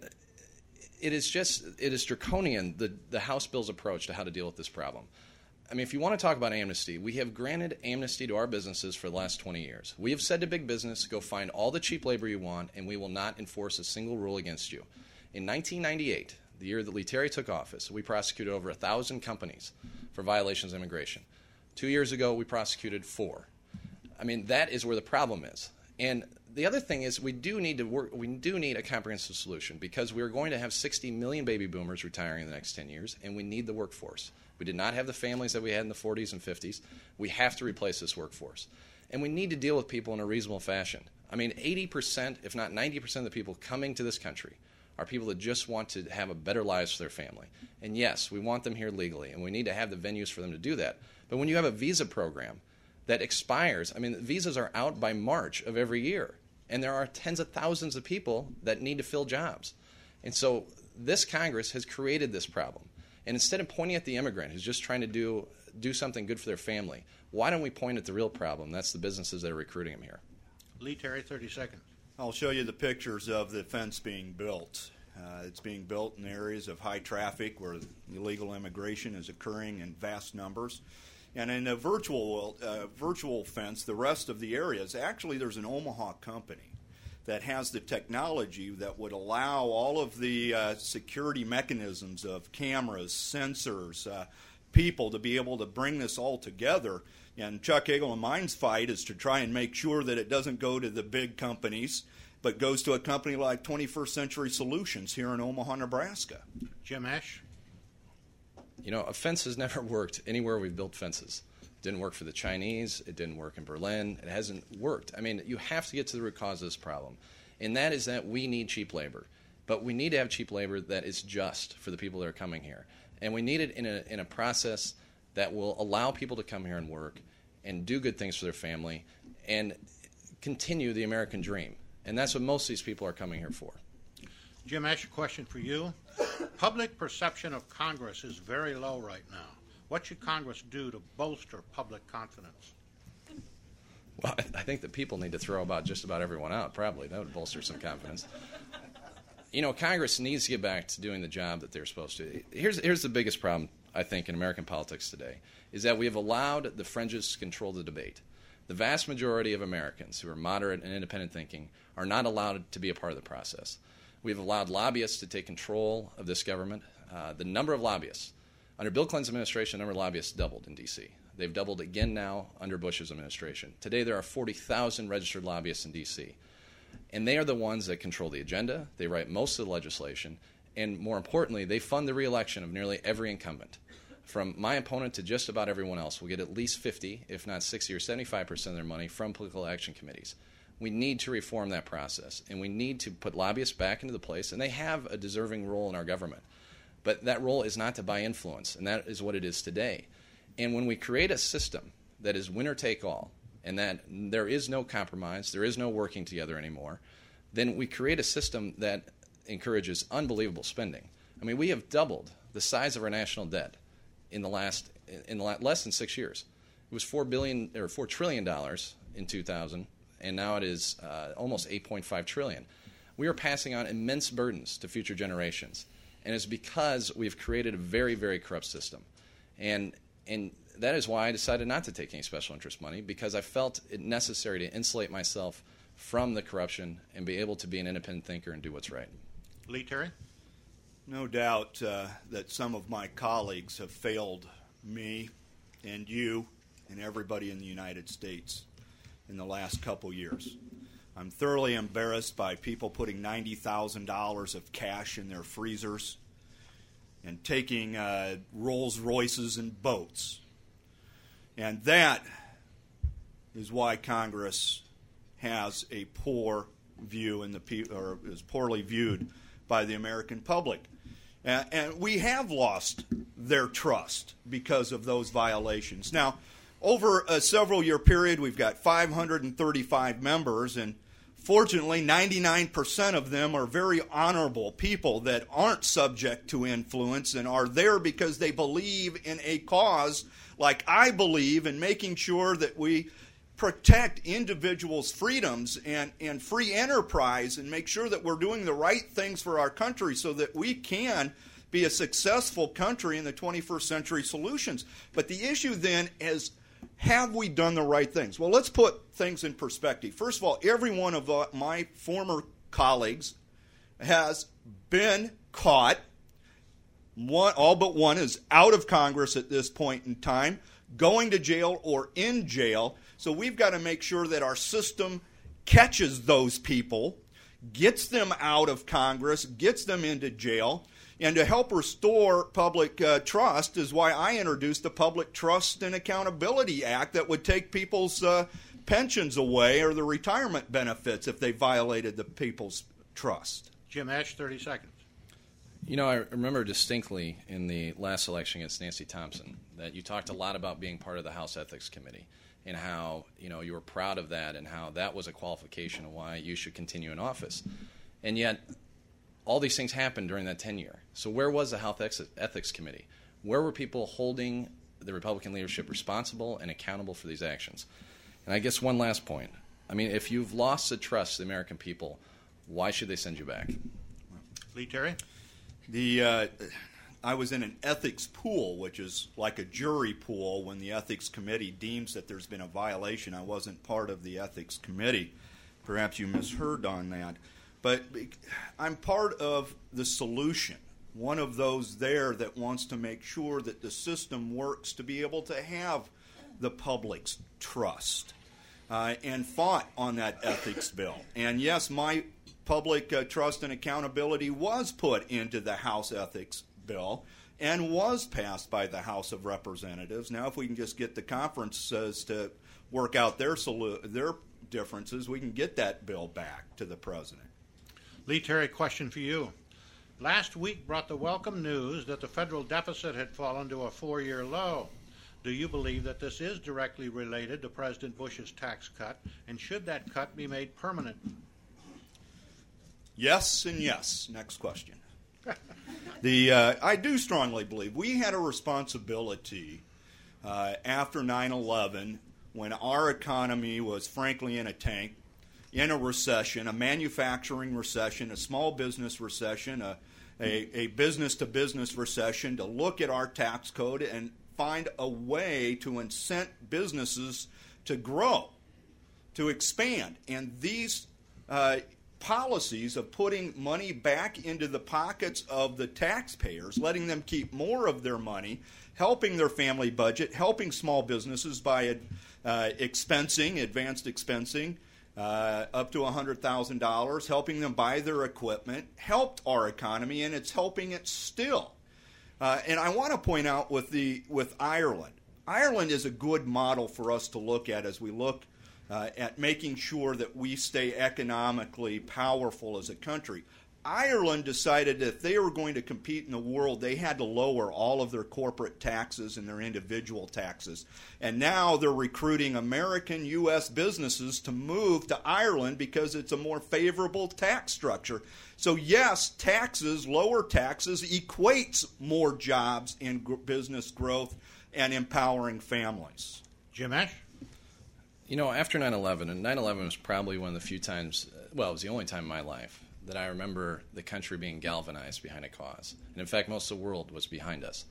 it is just, it is draconian, the, the House bill's approach to how to deal with this problem. I mean, if you want to talk about amnesty, we have granted amnesty to our businesses for the last twenty years. We have said to big business, go find all the cheap labor you want, and we will not enforce a single rule against you. In nineteen ninety-eight, the year that Lee Terry took office, we prosecuted over one thousand companies for violations of immigration. Two years ago, we prosecuted four. I mean, that is where the problem is. And the other thing is we do need to work. We do need a comprehensive solution because we are going to have sixty million baby boomers retiring in the next ten years, and we need the workforce. We did not have the families that we had in the forties and fifties. We have to replace this workforce, and we need to deal with people in a reasonable fashion. I mean, eighty percent, if not ninety percent, of the people coming to this country are people that just want to have a better lives for their family. And yes, we want them here legally, and we need to have the venues for them to do that. But when you have a visa program that expires, I mean, visas are out by March of every year, and there are tens of thousands of people that need to fill jobs. And so this Congress has created this problem. And instead of pointing at the immigrant who's just trying to do, do something good for their family, why don't we point at the real problem? That's the businesses that are recruiting them here. Lee Terry, thirty seconds. I'll show you the pictures of the fence being built. Uh, it's being built in areas of high traffic where illegal immigration is occurring in vast numbers. And in a virtual uh, virtual fence, the rest of the areas, actually there's an Omaha company that has the technology that would allow all of the uh, security mechanisms of cameras, sensors, uh, people to be able to bring this all together. And Chuck Hagel and mine's fight is to try and make sure that it doesn't go to the big companies, but goes to a company like twenty-first Century Solutions here in Omaha, Nebraska. Jim Esch. You know, a fence has never worked anywhere we've built fences. It didn't work for the Chinese. It didn't work in Berlin. It hasn't worked. I mean, you have to get to the root cause of this problem, and that is that we need cheap labor. But we need to have cheap labor that is just for the people that are coming here. And we need it in a, in a process that will allow people to come here and work and do good things for their family and continue the American dream. And that's what most of these people are coming here for. Jim Esch, a question for you. Public perception of Congress is very low right now. What should Congress do to bolster public confidence? Well, I think that people need to throw about just about everyone out, probably. That would bolster some confidence. You know, Congress needs to get back to doing the job that they're supposed to. Here's, here's the biggest problem, I think, in American politics today, is that we have allowed the fringes to control the debate. The vast majority of Americans who are moderate and independent thinking are not allowed to be a part of the process. We've allowed lobbyists to take control of this government. Uh, the number of lobbyists, under Bill Clinton's administration, the number of lobbyists doubled in D C They've doubled again now under Bush's administration. Today there are forty thousand registered lobbyists in D C, and they are the ones that control the agenda. They write most of the legislation, and more importantly, they fund the reelection of nearly every incumbent. From my opponent to just about everyone else will get at least fifty, if not sixty or seventy-five percent of their money from political action committees. We need to reform that process, and we need to put lobbyists back into the place, and they have a deserving role in our government. But that role is not to buy influence, and that is what it is today. And when we create a system that is winner-take-all, and that there is no compromise, there is no working together anymore, then we create a system that encourages unbelievable spending. I mean, we have doubled the size of our national debt in the last in the less than six years. It was four billion or four trillion dollars in two thousand, and now it is uh, almost eight point five trillion. We are passing on immense burdens to future generations, and it's because we've created a very, very corrupt system, and and that is why I decided not to take any special interest money, because I felt it necessary to insulate myself from the corruption and be able to be an independent thinker and do what's right. Lee Terry. No doubt uh, that some of my colleagues have failed me and you and everybody in the United States in the last couple years. I'm thoroughly embarrassed by people putting ninety thousand dollars of cash in their freezers and taking uh, Rolls Royces and boats. And that is why Congress has a poor view in the pe- or is poorly viewed by the American public. Uh, and we have lost their trust because of those violations. Now, over a several-year period, we've got five hundred thirty-five members, and fortunately, ninety-nine percent of them are very honorable people that aren't subject to influence and are there because they believe in a cause like I believe in, making sure that we protect individuals' freedoms and, and free enterprise and make sure that we're doing the right things for our country so that we can be a successful country in the twenty-first century solutions. But the issue then is, have we done the right things? Well, let's put things in perspective. First of all, every one of uh, my former colleagues has been caught. One, all but one is out of Congress at this point in time, going to jail or in jail. So we've got to make sure that our system catches those people, gets them out of Congress, gets them into jail. And to help restore public uh, trust is why I introduced the Public Trust and Accountability Act that would take people's uh, pensions away or the retirement benefits if they violated the people's trust. Jim Esch, thirty seconds. You know, I remember distinctly in the last election against Nancy Thompson that you talked a lot about being part of the House Ethics Committee and how, you know, you were proud of that and how that was a qualification of why you should continue in office. And yet, all these things happened during that tenure. So where was the House Ethics Committee? Where were people holding the Republican leadership responsible and accountable for these actions? And I guess one last point. I mean, if you've lost the trust of the American people, why should they send you back? Lee Terry? The uh, I was in an ethics pool, which is like a jury pool when the ethics committee deems that there's been a violation. I wasn't part of the ethics committee. Perhaps you misheard on that. But I'm part of the solution, one of those there that wants to make sure that the system works to be able to have the public's trust, uh, and fought on that ethics bill. And yes, my public uh, trust and accountability was put into the House ethics bill and was passed by the House of Representatives. Now, if we can just get the conferences to work out their solu- their differences, we can get that bill back to the president. Lee Terry, question for you. Last week brought the welcome news that the federal deficit had fallen to a four-year low. Do you believe that this is directly related to President Bush's tax cut, and should that cut be made permanent? Yes and yes. Next question. the uh, I do strongly believe we had a responsibility uh, after nine eleven when our economy was frankly in a tank, in a recession, a manufacturing recession, a small business recession, a, a, a business-to-business recession, to look at our tax code and find a way to incent businesses to grow, to expand. And these uh, policies of putting money back into the pockets of the taxpayers, letting them keep more of their money, helping their family budget, helping small businesses by uh, expensing, advanced expensing, Uh, up to one hundred thousand dollars, helping them buy their equipment, helped our economy, and it's helping it still. Uh, and I want to point out with the with Ireland, Ireland is a good model for us to look at as we look uh, at making sure that we stay economically powerful as a country. Ireland decided that if they were going to compete in the world, they had to lower all of their corporate taxes and their individual taxes. And now they're recruiting American U S businesses to move to Ireland because it's a more favorable tax structure. So yes, taxes, lower taxes, equates more jobs and g- business growth and empowering families. Jim Esch? You know, after nine eleven, and nine eleven was probably one of the few times, well, it was the only time in my life that I remember the country being galvanized behind a cause. And in fact, most of the world was behind us.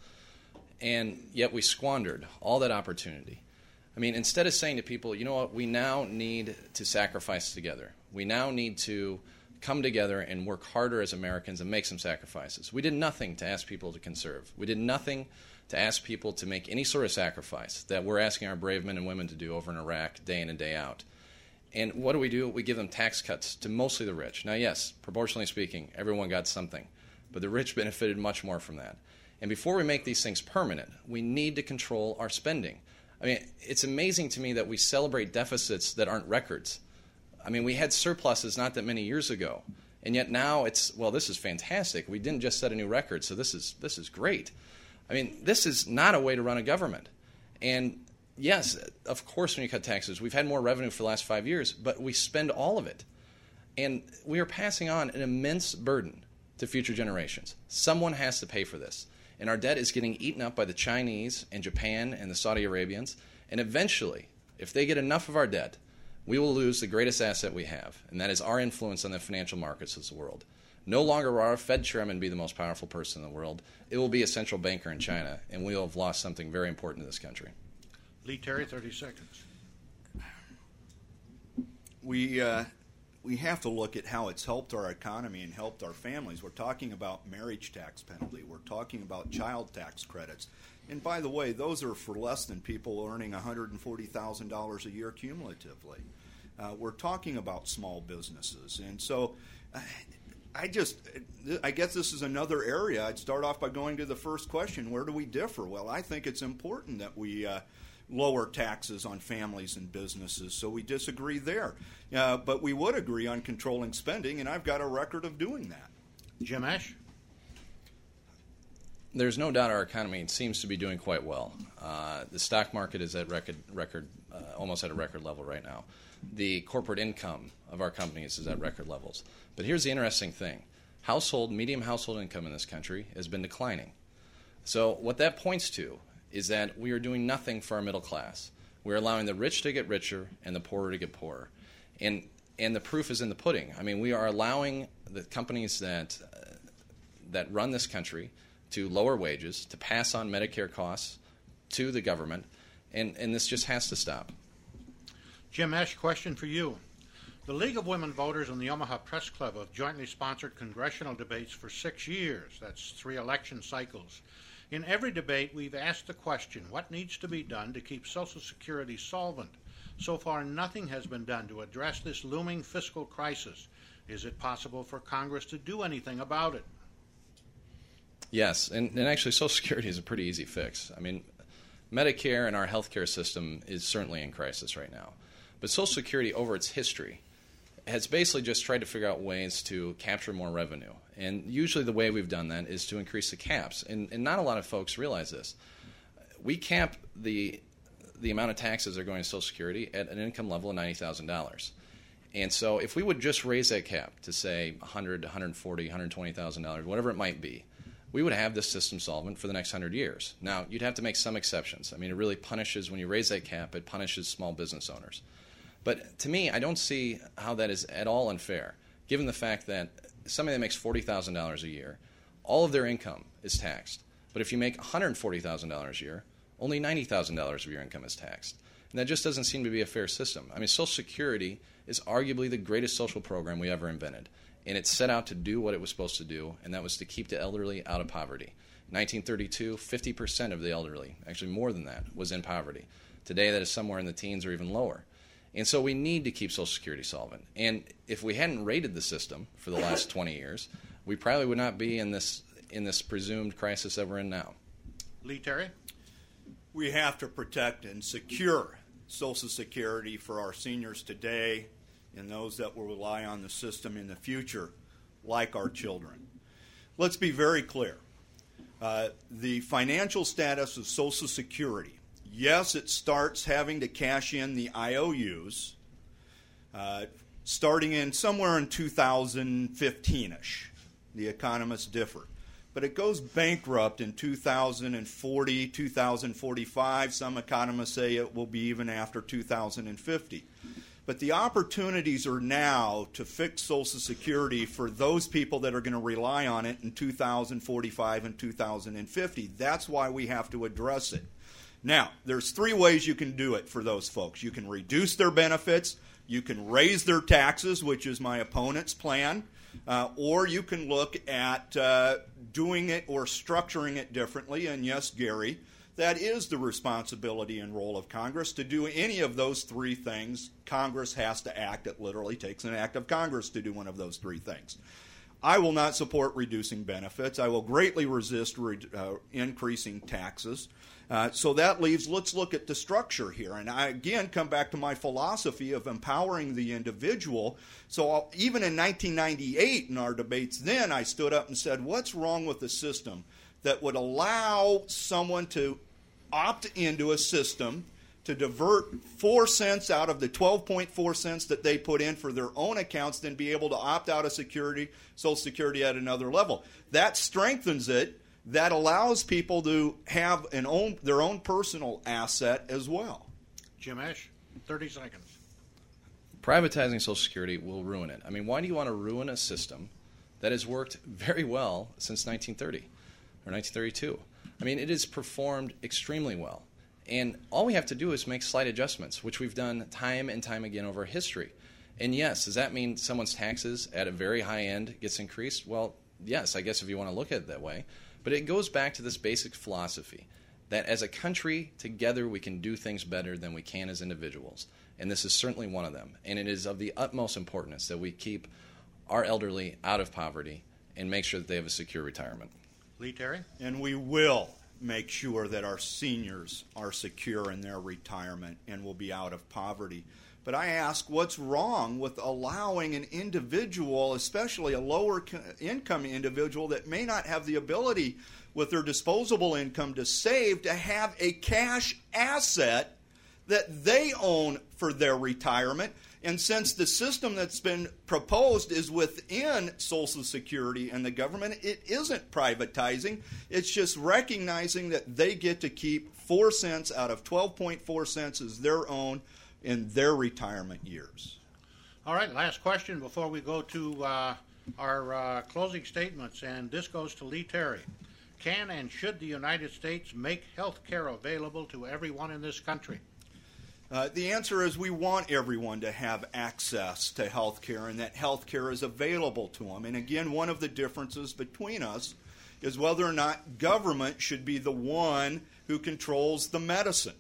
And yet we squandered all that opportunity. I mean, instead of saying to people, you know what, we now need to sacrifice together. We now need to come together and work harder as Americans and make some sacrifices. We did nothing to ask people to conserve. We did nothing to ask people to make any sort of sacrifice that we're asking our brave men and women to do over in Iraq day in and day out. And what do we do? We give them tax cuts to mostly the rich. Now, yes, proportionally speaking, everyone got something, but the rich benefited much more from that. And before we make these things permanent, we need to control our spending. I mean, it's amazing to me that we celebrate deficits that aren't records. I mean, we had surpluses not that many years ago, and yet now it's, well, this is fantastic. We didn't just set a new record, so this is this is great. I mean, this is not a way to run a government. And yes, of course, when you cut taxes, we've had more revenue for the last five years, but we spend all of it. And we are passing on an immense burden to future generations. Someone has to pay for this. And our debt is getting eaten up by the Chinese and Japan and the Saudi Arabians. And eventually, if they get enough of our debt, we will lose the greatest asset we have, and that is our influence on the financial markets of the world. No longer will our Fed chairman be the most powerful person in the world. It will be a central banker in China, and we will have lost something very important to this country. Lee Terry, thirty seconds. We uh, we have to look at how it's helped our economy and helped our families. We're talking about marriage tax penalty. We're talking about child tax credits. And by the way, those are for less than people earning one hundred forty thousand dollars a year cumulatively. Uh, we're talking about small businesses. And so uh, I just, I guess this is another area. I'd start off by going to the first question, where do we differ? Well, I think it's important that we uh, lower taxes on families and businesses, so we disagree there. Uh, but we would agree on controlling spending, and I've got a record of doing that. Jim Esch? There's no doubt our economy seems to be doing quite well. Uh, the stock market is at record, record uh, almost at a record level right now. The corporate income of our companies is at record levels. But here's the interesting thing. Household, medium household income in this country has been declining. So what that points to is that we are doing nothing for our middle class. We're allowing the rich to get richer and the poorer to get poorer. And and the proof is in the pudding. I mean, we are allowing the companies that uh, that run this country to lower wages, to pass on Medicare costs to the government, and, and this just has to stop. Jim Esch, question for you. The League of Women Voters and the Omaha Press Club have jointly sponsored congressional debates for six years. That's three election cycles. In every debate, we've asked the question, what needs to be done to keep Social Security solvent? So far, nothing has been done to address this looming fiscal crisis. Is it possible for Congress to do anything about it? Yes, and, and actually Social Security is a pretty easy fix. I mean, Medicare and our healthcare system is certainly in crisis right now. But Social Security, over its history, has basically just tried to figure out ways to capture more revenue. And usually the way we've done that is to increase the caps. And, and not a lot of folks realize this. We cap the the amount of taxes that are going to Social Security at an income level of ninety thousand dollars. And so if we would just raise that cap to, say, one hundred thousand dollars, one hundred forty thousand dollars, one hundred twenty thousand dollars, whatever it might be, we would have this system solvent for the next one hundred years. Now, you'd have to make some exceptions. I mean, it really punishes, when you raise that cap, it punishes small business owners. But to me, I don't see how that is at all unfair, given the fact that somebody that makes forty thousand dollars a year, all of their income is taxed. But if you make one hundred forty thousand dollars a year, only ninety thousand dollars of your income is taxed. And that just doesn't seem to be a fair system. I mean, Social Security is arguably the greatest social program we ever invented. And it set out to do what it was supposed to do, and that was to keep the elderly out of poverty. In nineteen thirty-two, fifty percent of the elderly, actually more than that, was in poverty. Today, that is somewhere in the teens or even lower. And so we need to keep Social Security solvent. And if we hadn't raided the system for the last twenty years, we probably would not be in this in this presumed crisis that we're in now. Lee Terry? We have to protect and secure Social Security for our seniors today and those that will rely on the system in the future, like our children. Let's be very clear. Uh, the financial status of Social Security, yes, it starts having to cash in the I O Us uh, starting in somewhere in two thousand fifteen-ish. The economists differ. But it goes bankrupt in two thousand forty, two thousand forty-five. Some economists say it will be even after two thousand fifty. But the opportunities are now to fix Social Security for those people that are going to rely on it in two thousand forty-five and two thousand fifty. That's why we have to address it. Now, there's three ways you can do it for those folks. You can reduce their benefits, you can raise their taxes, which is my opponent's plan, uh, or you can look at uh, doing it or structuring it differently. And yes, Gary, that is the responsibility and role of Congress. To do any of those three things, Congress has to act. It literally takes an act of Congress to do one of those three things. I will not support reducing benefits. I will greatly resist re- uh, increasing taxes. Uh, so that leaves, let's look at the structure here. And I, again, come back to my philosophy of empowering the individual. So I'll, even in nineteen ninety-eight, in our debates then, I stood up and said, what's wrong with the system that would allow someone to opt into a system to divert four cents out of the twelve point four cents that they put in for their own accounts, then be able to opt out of security, Social Security at another level. That strengthens it. That allows people to have an own, their own personal asset as well. Jim Esch, thirty seconds. Privatizing Social Security will ruin it. I mean, why do you want to ruin a system that has worked very well since nineteen thirty or nineteen thirty-two? I mean, it has performed extremely well. And all we have to do is make slight adjustments, which we've done time and time again over history. And yes, does that mean someone's taxes at a very high end gets increased? Well, yes, I guess if you want to look at it that way. But it goes back to this basic philosophy that as a country, together, we can do things better than we can as individuals. And this is certainly one of them. And it is of the utmost importance that we keep our elderly out of poverty and make sure that they have a secure retirement. Lee Terry? And we will make sure that our seniors are secure in their retirement and will be out of poverty. But I ask, what's wrong with allowing an individual, especially a lower income individual that may not have the ability with their disposable income to save, to have a cash asset that they own for their retirement? And since the system that's been proposed is within Social Security and the government, it isn't privatizing. It's just recognizing that they get to keep four cents out of twelve point four cents as their own in their retirement years. All right, last question before we go to uh, our uh, closing statements, and this goes to Lee Terry. Can and should the United States make health care available to everyone in this country? Uh, the answer is we want everyone to have access to health care and that health care is available to them. And again, one of the differences between us is whether or not government should be the one who controls the medicine.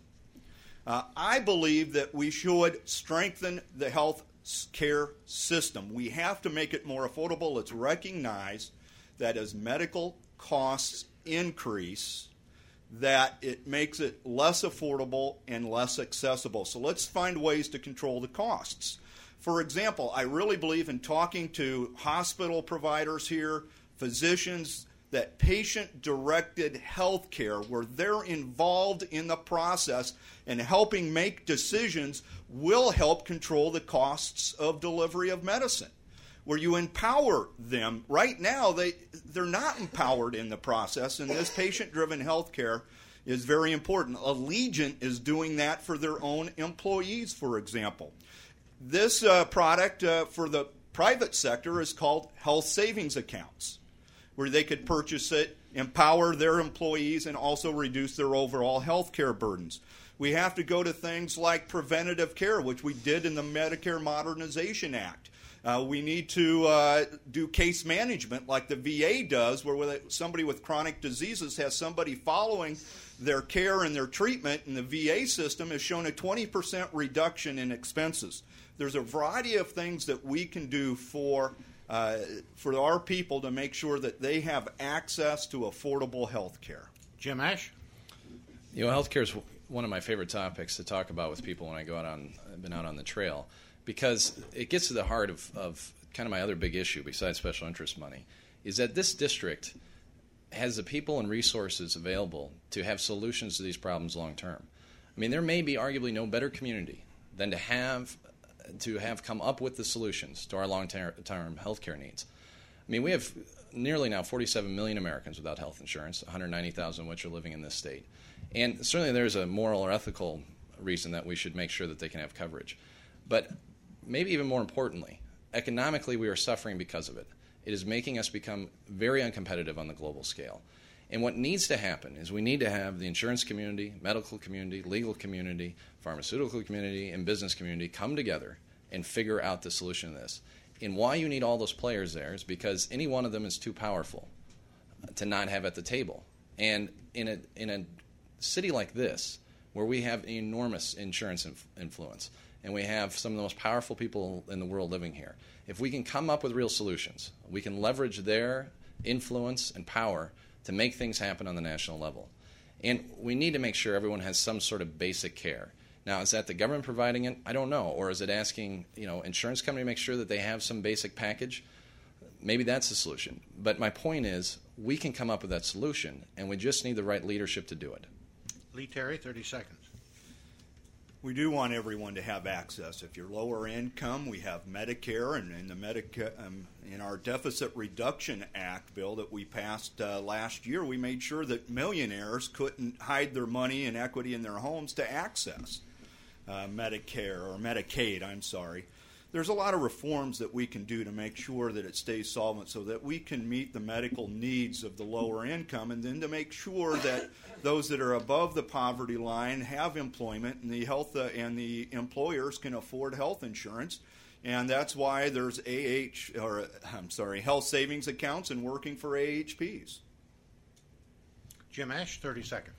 Uh, I believe that we should strengthen the health care system. We have to make it more affordable. Let's recognize that as medical costs increase, that it makes it less affordable and less accessible. So let's find ways to control the costs. For example, I really believe in talking to hospital providers here, physicians, that patient-directed health care, where they're involved in the process and helping make decisions, will help control the costs of delivery of medicine, where you empower them. Right now, they, they're not empowered in the process, and this patient-driven health care is very important. Allegiant is doing that for their own employees, for example. This uh, product uh, for the private sector is called health savings accounts, where they could purchase it, empower their employees, and also reduce their overall health care burdens. We have to go to things like preventative care, which we did in the Medicare Modernization Act. Uh, we need to uh, do case management like the V A does, where somebody with chronic diseases has somebody following their care and their treatment, and the V A system has shown a twenty percent reduction in expenses. There's a variety of things that we can do for uh, for our people to make sure that they have access to affordable health care. Jim Ash? You know, health care is one of my favorite topics to talk about with people when I go out on, I've been out on the trail, because it gets to the heart of, of kind of my other big issue besides special interest money, is that this district has the people and resources available to have solutions to these problems long term. I mean, there may be arguably no better community than to have to have come up with the solutions to our long-term healthcare needs. I mean, we have nearly now forty-seven million Americans without health insurance, one hundred ninety thousand of which are living in this state. And certainly there's a moral or ethical reason that we should make sure that they can have coverage. But maybe even more importantly, economically we are suffering because of it. It is making us become very uncompetitive on the global scale. And what needs to happen is we need to have the insurance community, medical community, legal community, pharmaceutical community, and business community come together and figure out the solution to this. And why you need all those players there is because any one of them is too powerful to not have at the table. And in a in a city like this, where we have enormous insurance inf- influence, and we have some of the most powerful people in the world living here, if we can come up with real solutions, we can leverage their influence and power to make things happen on the national level. And we need to make sure everyone has some sort of basic care. Now, is that the government providing it? I don't know. Or is it asking, you know, insurance company to make sure that they have some basic package? Maybe that's the solution. But my point is, we can come up with that solution, and we just need the right leadership to do it. Lee Terry, thirty seconds. We do want everyone to have access. If you're lower income, we have Medicare, and in the Medica, um, in our Deficit Reduction Act bill that we passed uh, last year, we made sure that millionaires couldn't hide their money and equity in their homes to access uh, Medicare or Medicaid. I'm sorry. There's a lot of reforms that we can do to make sure that it stays solvent so that we can meet the medical needs of the lower income, and then to make sure that those that are above the poverty line have employment, and the health uh, and the employers can afford health insurance. And that's why there's A H or I'm sorry, health savings accounts and working for A H Ps. Jim Ash, thirty seconds.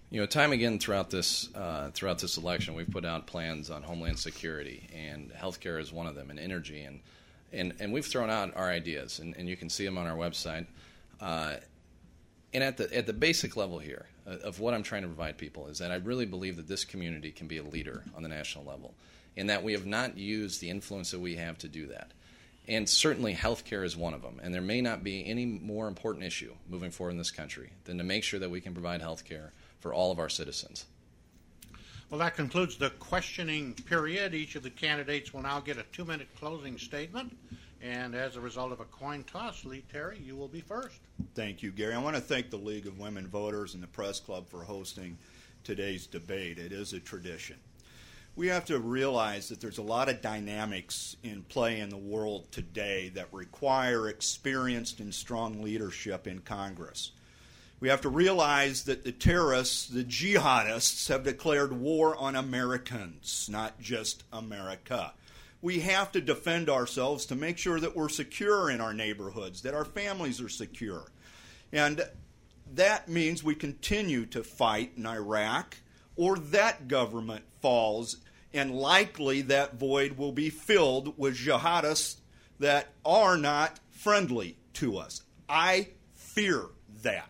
You know, time again throughout this uh, throughout this election, we've put out plans on homeland security, and healthcare is one of them, and energy, and and, and we've thrown out our ideas, and, and you can see them on our website. Uh, and at the at the basic level here uh, of what I'm trying to provide people is that I really believe that this community can be a leader on the national level, and that we have not used the influence that we have to do that. And certainly healthcare is one of them, and there may not be any more important issue moving forward in this country than to make sure that we can provide healthcare for all of our citizens. Well, that concludes the questioning period. Each of the candidates will now get a two-minute closing statement. And as a result of a coin toss, Lee Terry, you will be first. Thank you, Gary. I want to thank the League of Women Voters and the Press Club for hosting today's debate. It is a tradition. We have to realize that there's a lot of dynamics in play in the world today that require experienced and strong leadership in Congress. We have to realize that the terrorists, the jihadists, have declared war on Americans, not just America. We have to defend ourselves to make sure that we're secure in our neighborhoods, that our families are secure. And that means we continue to fight in Iraq, or that government falls, and likely that void will be filled with jihadists that are not friendly to us. I fear that.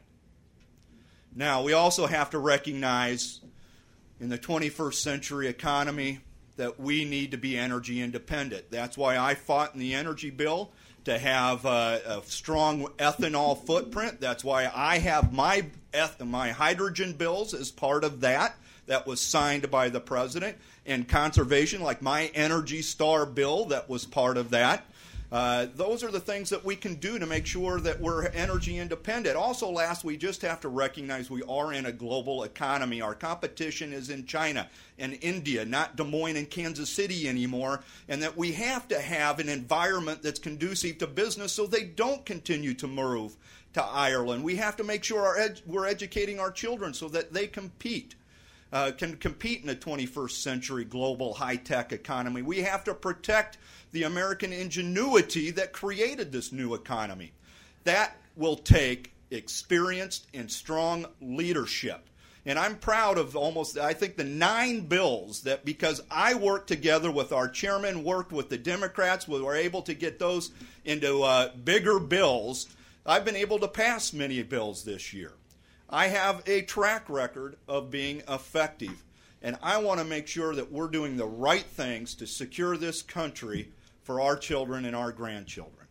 Now, we also have to recognize in the twenty-first century economy that we need to be energy independent. That's why I fought in the energy bill to have a, a strong ethanol footprint. That's why I have my eth- my hydrogen bills as part of that. That was signed by the president. And conservation, like my Energy Star bill, that was part of that. Uh, those are the things that we can do to make sure that we're energy independent. Also, last, we just have to recognize we are in a global economy. Our competition is in China and India, not Des Moines and Kansas City anymore, and that we have to have an environment that's conducive to business so they don't continue to move to Ireland. We have to make sure our ed- we're educating our children so that they compete. Uh, can compete in a twenty-first century global high-tech economy. We have to protect the American ingenuity that created this new economy. That will take experienced and strong leadership. And I'm proud of almost, I think, the nine bills that, because I worked together with our chairman, worked with the Democrats, we were able to get those into uh, bigger bills. I've been able to pass many bills this year. I have a track record of being effective, and I want to make sure that we're doing the right things to secure this country for our children and our grandchildren.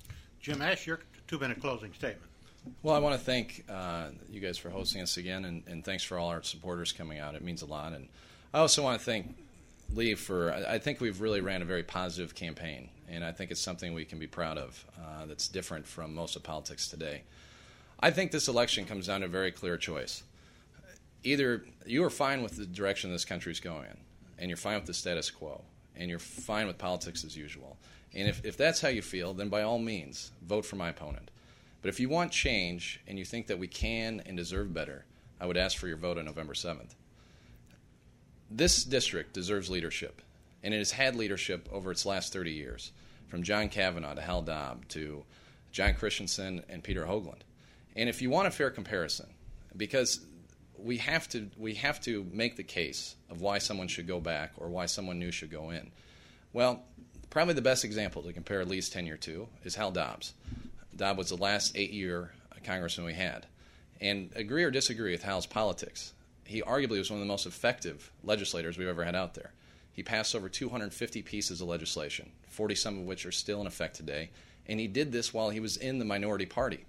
Jim Esch, your two-minute closing statement. Well, I want to thank uh, you guys for hosting us again, and, and thanks for all our supporters coming out. It means a lot. And I also want to thank Lee for, I think we've really ran a very positive campaign, and I think it's something we can be proud of uh, that's different from most of politics today. I think this election comes down to a very clear choice. Either you are fine with the direction this country is going in, and you're fine with the status quo, and you're fine with politics as usual. And if, if that's how you feel, then by all means, vote for my opponent. But if you want change and you think that we can and deserve better, I would ask for your vote on November seventh. This district deserves leadership, and it has had leadership over its last thirty years, from John Kavanaugh to Hal Dobb to John Christensen and Peter Hoagland. And if you want a fair comparison, because we have to we have to make the case of why someone should go back or why someone new should go in. Well, probably the best example to compare Lee's tenure to is Hal Dobbs. Dobb was the last eight-year congressman we had. And agree or disagree with Hal's politics, he arguably was one of the most effective legislators we've ever had out there. He passed over two hundred fifty pieces of legislation, forty-some of which are still in effect today, and he did this while he was in the minority party.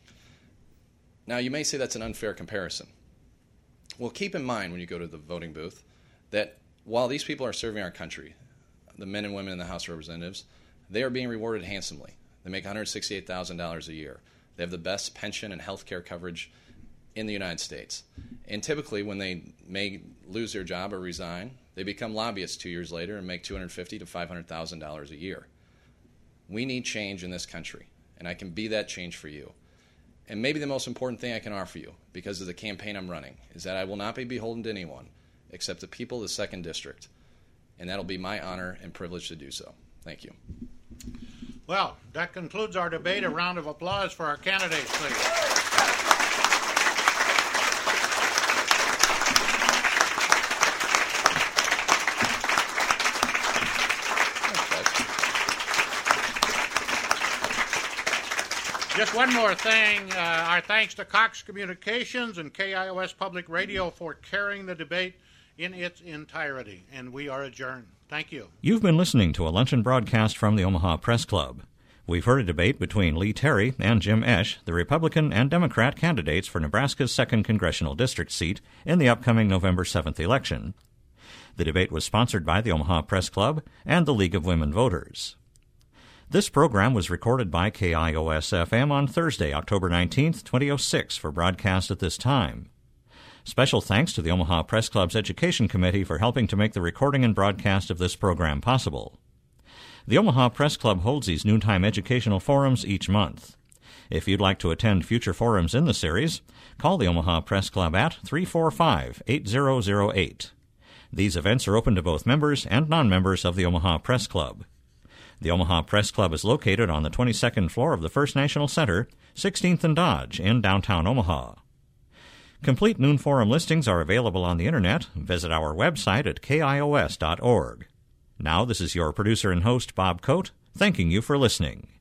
Now, you may say that's an unfair comparison. Well, keep in mind when you go to the voting booth that while these people are serving our country, the men and women in the House of Representatives, they are being rewarded handsomely. They make one hundred sixty-eight thousand dollars a year. They have the best pension and health care coverage in the United States. And typically, when they may lose their job or resign, they become lobbyists two years later and make two hundred fifty thousand to five hundred thousand dollars a year. We need change in this country, and I can be that change for you. And maybe the most important thing I can offer you, because of the campaign I'm running, is that I will not be beholden to anyone except the people of the second District. And that'll be my honor and privilege to do so. Thank you. Well, that concludes our debate. A round of applause for our candidates, please. Just one more thing. Uh, our thanks to Cox Communications and K I O S Public Radio for carrying the debate in its entirety. And we are adjourned. Thank you. You've been listening to a luncheon broadcast from the Omaha Press Club. We've heard a debate between Lee Terry and Jim Esch, the Republican and Democrat candidates for Nebraska's second congressional district seat in the upcoming November seventh election. The debate was sponsored by the Omaha Press Club and the League of Women Voters. This program was recorded by K I O S F M on Thursday, October nineteenth, twenty oh six, for broadcast at this time. Special thanks to the Omaha Press Club's Education Committee for helping to make the recording and broadcast of this program possible. The Omaha Press Club holds these noontime educational forums each month. If you'd like to attend future forums in the series, call the Omaha Press Club at three four five, eight zero zero eight. These events are open to both members and non-members of the Omaha Press Club. The Omaha Press Club is located on the twenty-second floor of the First National Center, sixteenth and Dodge, in downtown Omaha. Complete Noon Forum listings are available on the Internet. Visit our website at K I O S dot org. Now, this is your producer and host, Bob Coate, thanking you for listening.